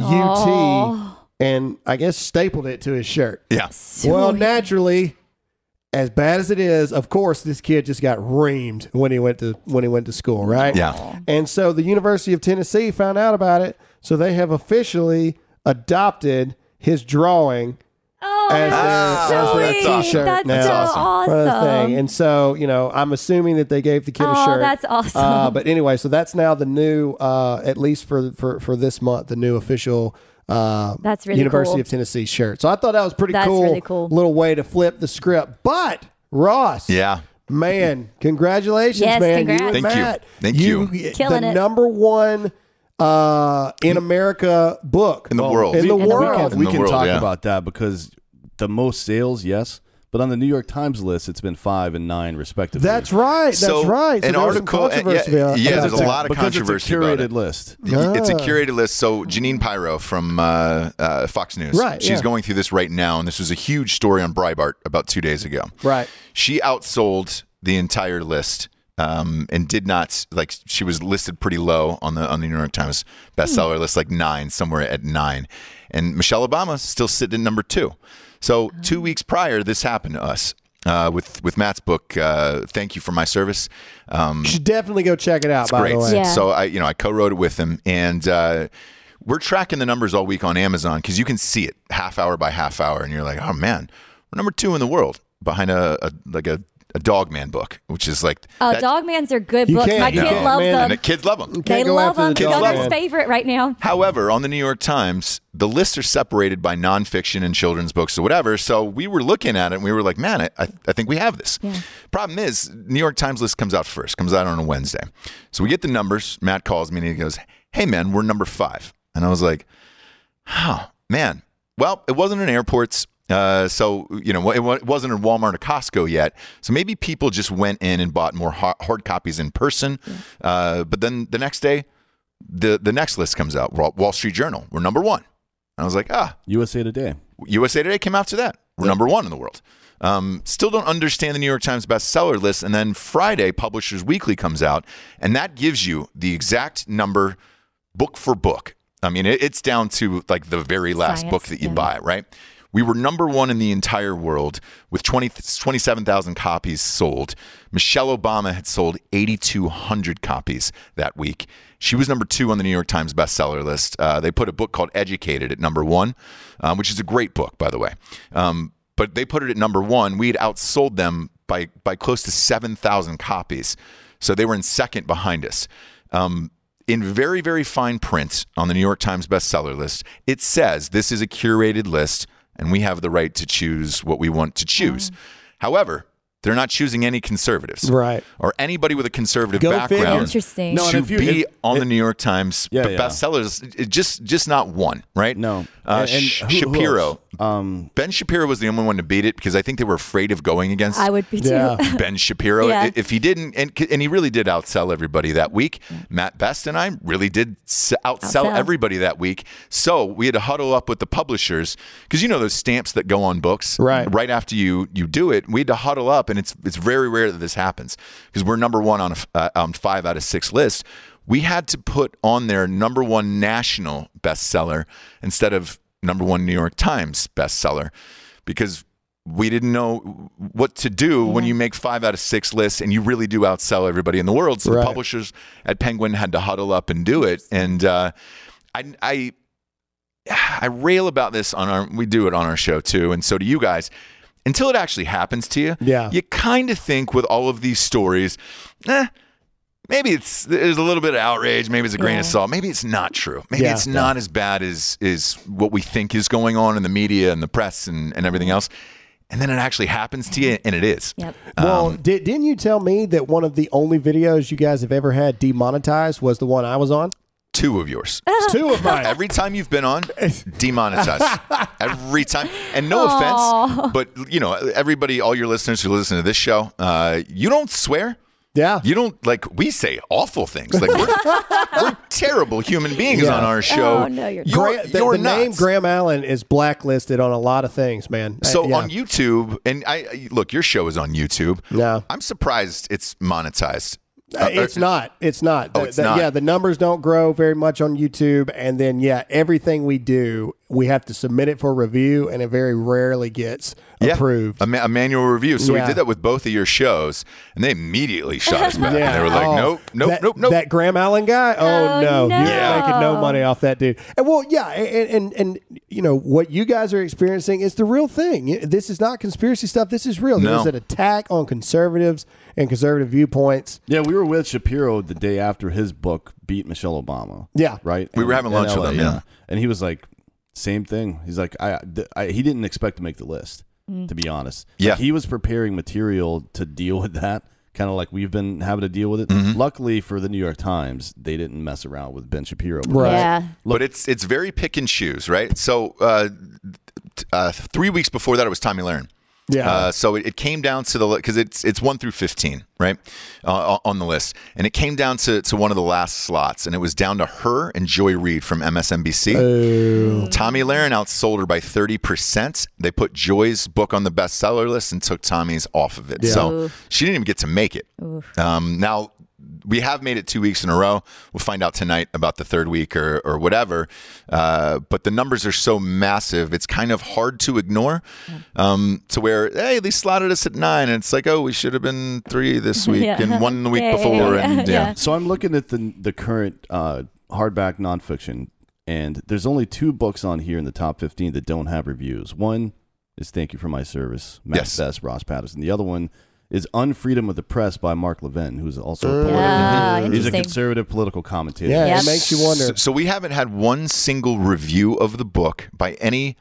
Aww. U T and I guess stapled it to his shirt. Yeah. Well, naturally, as bad as it is, of course, this kid just got reamed when he went to when he went to school, right? Yeah. And so the University of Tennessee found out about it, so they have officially adopted his drawing Oh, as their, that's as so their sweet. T-shirt That's now so awesome. for the awesome. thing. And so, you know, I'm assuming that they gave the kid a Oh, shirt. that's awesome. Uh, but anyway, so that's now the new, uh, at least for for for this month, the new official. Uh, That's really University cool. of Tennessee shirt. So I thought that was pretty That's cool. really cool. Little way to flip the script. But Ross, Yeah. man, congratulations, Yes, man! congrats. You and Thank you. Matt, Thank you. Killing the it. number one uh, in America book In the world. In the In the world. world. In we the can world, talk yeah. about that because the most sales, yes, but on the New York Times list, it's been five and nine respectively. That's right. That's So, right. So an there was some article- uh, controversy yeah, about yeah, about there's a that. lot of because controversy it's a about curated it. list. It's a Ah. curated list. So Janine Pyro from uh, uh, Fox News, Right, she's yeah. going through this right now, and this was a huge story on Breitbart about two days ago. Right. She outsold the entire list um, and did not like. She was listed pretty low on the on the New York Times bestseller list, like nine, somewhere at nine, and Michelle Obama's still sitting at number two. So two weeks prior, this happened to us. Uh, with with Matt's book, uh, Thank You for My Service. Um, You should definitely go check it out. it's by great. the way, Yeah. So I, you know, I co-wrote it with him, and uh, we're tracking the numbers all week on Amazon because you can see it half hour by half hour, and you're like, oh man, we're number two in the world behind a, a like a, a Dogman book, which is like Oh, that- Dogmans are good You books. can't- My you kid can't, loves man. and the them. kids love them. Can't They go love after them. the Kids love Youngest them. favorite right now. However, on the New York Times, the lists are separated by nonfiction and children's books or whatever. So we were looking at it and we were like, man, I, I I think we have this. Yeah. Problem is, New York Times list comes out first, comes out on a Wednesday. So we get the numbers. Matt calls me and he goes, hey, man, we're number five. And I was like, oh, man. Well, it wasn't in airports. Uh, so, you know, it, wa- it wasn't in Walmart or Costco yet. So maybe people just went in and bought more hard, hard copies in person. Uh, but then the next day, the, the next list comes out, Wall Wall Street Journal. We're number one. And I was like, ah, U S A Today. U S A Today came after that. We're number one in the world. Um, still don't understand the New York Times bestseller list. And then Friday, Publishers Weekly comes out, and that gives you the exact number book for book. I mean, it, it's down to like the very last Science, book that you yeah. buy, right? We were number one in the entire world with twenty, twenty-seven thousand copies sold. Michelle Obama had sold eighty-two hundred copies that week. She was number two on the New York Times bestseller list. Uh, they put a book called Educated at number one, um, which is a great book, by the way. Um, but they put it at number one. We had outsold them by by close to seven thousand copies. So they were in second behind us. Um, in very, very fine print on the New York Times bestseller list, it says this is a curated list and we have the right to choose what we want to choose. However, they're not choosing any conservatives. Right. Or anybody with a conservative Go background figure. Interesting. No, and to if you- be if- on if- the New York Times Yeah, b- yeah. bestsellers. It just just not one, right? No. Uh, And- and Sh- who- who Shapiro. else? Um, Ben Shapiro was the only one to beat it because I think they were afraid of going against I would be too. Yeah. Ben Shapiro. Yeah. I- If he didn't, and, and he really did outsell everybody that week. Matt Best and I really did s- outsell Outsell. everybody that week. So we had to huddle up with the publishers because you know those stamps that go on books Right. right after you you do it. We had to huddle up, and it's it's very rare that this happens because we're number one on a, f- uh, on five out of six lists. We had to put on their number one national bestseller instead of number one New York Times bestseller because we didn't know what to do when you make five out of six lists and you really do outsell everybody in the world. So Right. the publishers at Penguin had to huddle up and do it. And uh, I, I, I rail about this on our, we do it on our show too. And so do you guys. Until it actually happens to you, Yeah. you kind of think with all of these stories, eh, maybe it's there's a little bit of outrage, maybe it's a grain Yeah. of salt, maybe it's not true. Maybe Yeah. it's not as bad as is what we think is going on in the media and the press and, and everything else. And then it actually happens to you, and it is. Yep. Well, Um, did, didn't you tell me that one of the only videos you guys have ever had demonetized was the one I was on? two of yours. Two of mine. Every time you've been on, demonetized. Every time. And no offense, but, you know, everybody, all your listeners who listen to this show, uh, you don't swear. Yeah. You don't, like, we say awful things. Like, we're, we're terrible human beings Yeah. on our show. Oh, no, you're not. You're, Gra- the, you're the not. name Graham Allen is blacklisted on a lot of things, man. So Uh, yeah. on YouTube, and I I- look, your show is on YouTube. No. I'm surprised it's monetized. Uh, it's not. It's not. Oh, The- it's the- not. Yeah, the numbers don't grow very much on YouTube, and then yeah, everything we do, we have to submit it for review, and it very rarely gets Yeah, approved. a, ma- a manual review. So Yeah. we did that with both of your shows, and they immediately shot us back. Yeah. And they were like, Oh, nope, nope, that, nope, nope. That Graham Allen guy? Oh, Oh, no. no. You're Yeah. making no money off that dude. And well, yeah, and, and, and, you know, what you guys are experiencing is the real thing. This is not conspiracy stuff. This is real. No. There's an attack on conservatives and conservative viewpoints. Yeah, we were with Shapiro the day after his book beat Michelle Obama. Yeah. Right? We were In- having in lunch with L A, him, yeah. And he was like, same thing. He's like, I, th- I he didn't expect to make the list, to be honest. Yeah. Like, he was preparing material to deal with that, kind of like we've been having to deal with it. Mm-hmm. Luckily for the New York Times, they didn't mess around with Ben Shapiro. Right. Yeah. But it's it's very pick and choose, right? So uh, t- uh, three weeks before that, it was Tommy Lahren. Yeah. Uh, so it, it came down to the because it's it's one through fifteen, right, uh, on the list, and it came down to, to one of the last slots, and it was down to her and Joy Reid from M S N B C. Tommy Lahren outsold her by thirty percent. They put Joy's book on the bestseller list and took Tommy's off of it. Yeah. So she didn't even get to make it. Um, now. We have made it two weeks in a row. We'll find out tonight about the third week or, or whatever. Uh, but the numbers are so massive, it's kind of hard to ignore. Um, to where, hey, they slotted us at nine. And it's like, oh, we should have been three this week Yeah. and one the week Yeah, before. yeah, And yeah. yeah. So I'm looking at the the current uh, hardback nonfiction, and there's only two books on here in the top fifteen that don't have reviews. One is Thank You for My Service, Matt Yes. Best, Ross Patterson. The other one is Unfreedom of the Press by Mark Levin, who's also a political. Ah, He's a interesting. conservative political commentator. yeah, Yep. it makes you wonder. So, so we haven't had one single review of the book by any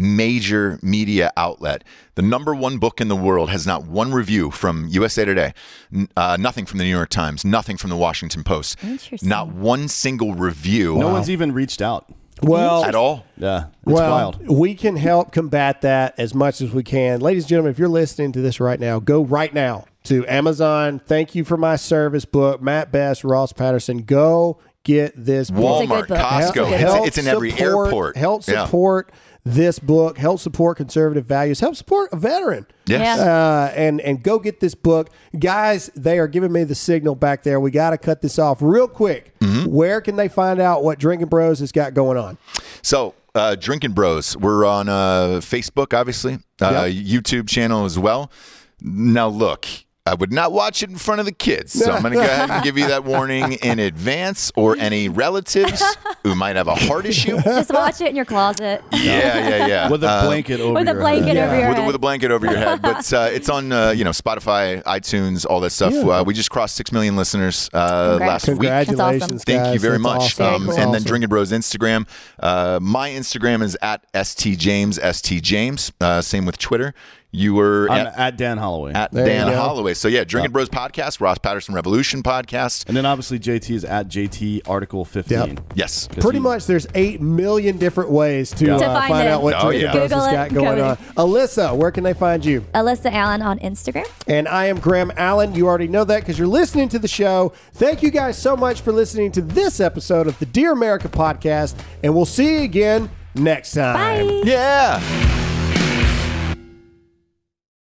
major media outlet. The number one book in the world has not one review from U S A Today, n- uh, nothing from the New York Times, nothing from the Washington Post. Interesting. Not one single review No one's even reached out. Well, at all. Yeah, it's well, wild. we can help combat that as much as we can. Ladies and gentlemen, if you're listening to this right now, go right now to Amazon. Thank You for My Service book, Matt Best, Ross Patterson. Go get this book. It's a good Walmart, book. Costco. Help It's, it's in every support- airport. Help Yeah. support this book. Help support conservative values. Help support a veteran. Yes. Yeah. Uh, and and go get this book, guys. They are giving me the signal back there. We got to cut this off real quick. Mm-hmm. Where can they find out what Drinking Bros has got going on? So, uh, Drinking Bros, we're on uh, Facebook, obviously, uh, Yep. YouTube channel as well. Now, look, I would not watch it in front of the kids, so I'm going to go ahead and give you that warning in advance, or any relatives who might have a heart issue. Just watch it in your closet Yeah, yeah, yeah. With a Uh, blanket over with a your blanket head. Yeah. over your with, a, head. with a blanket over your head, but uh, it's on uh, you know Spotify, iTunes, all that stuff. Yeah. Uh, we just crossed six million listeners uh, Congrats. last week. Congratulations, awesome. Thank guys. you very That's much. awesome. Very Um, cool. and then Awesome. Drinking Bros Instagram. Uh, my Instagram is at st james st james. Uh, same with Twitter. You were I'm at, at Dan Holloway. at There you Dan go. Holloway. So yeah, Drinking Bros podcast, Ross Patterson Revolution podcast. and then obviously J T is at J T Article fifteen. Yep. Yes. Pretty much, there's eight million different ways to, To uh, find find it. out what Oh, Drinking yeah. Bros has Google got it, going go on. Alyssa, where can they find you? Alyssa Allen on Instagram. And I am Graham Allen. You already know that because you're listening to the show. Thank you guys so much for listening to this episode of the Dear America podcast, and we'll see you again next time. Bye. Yeah.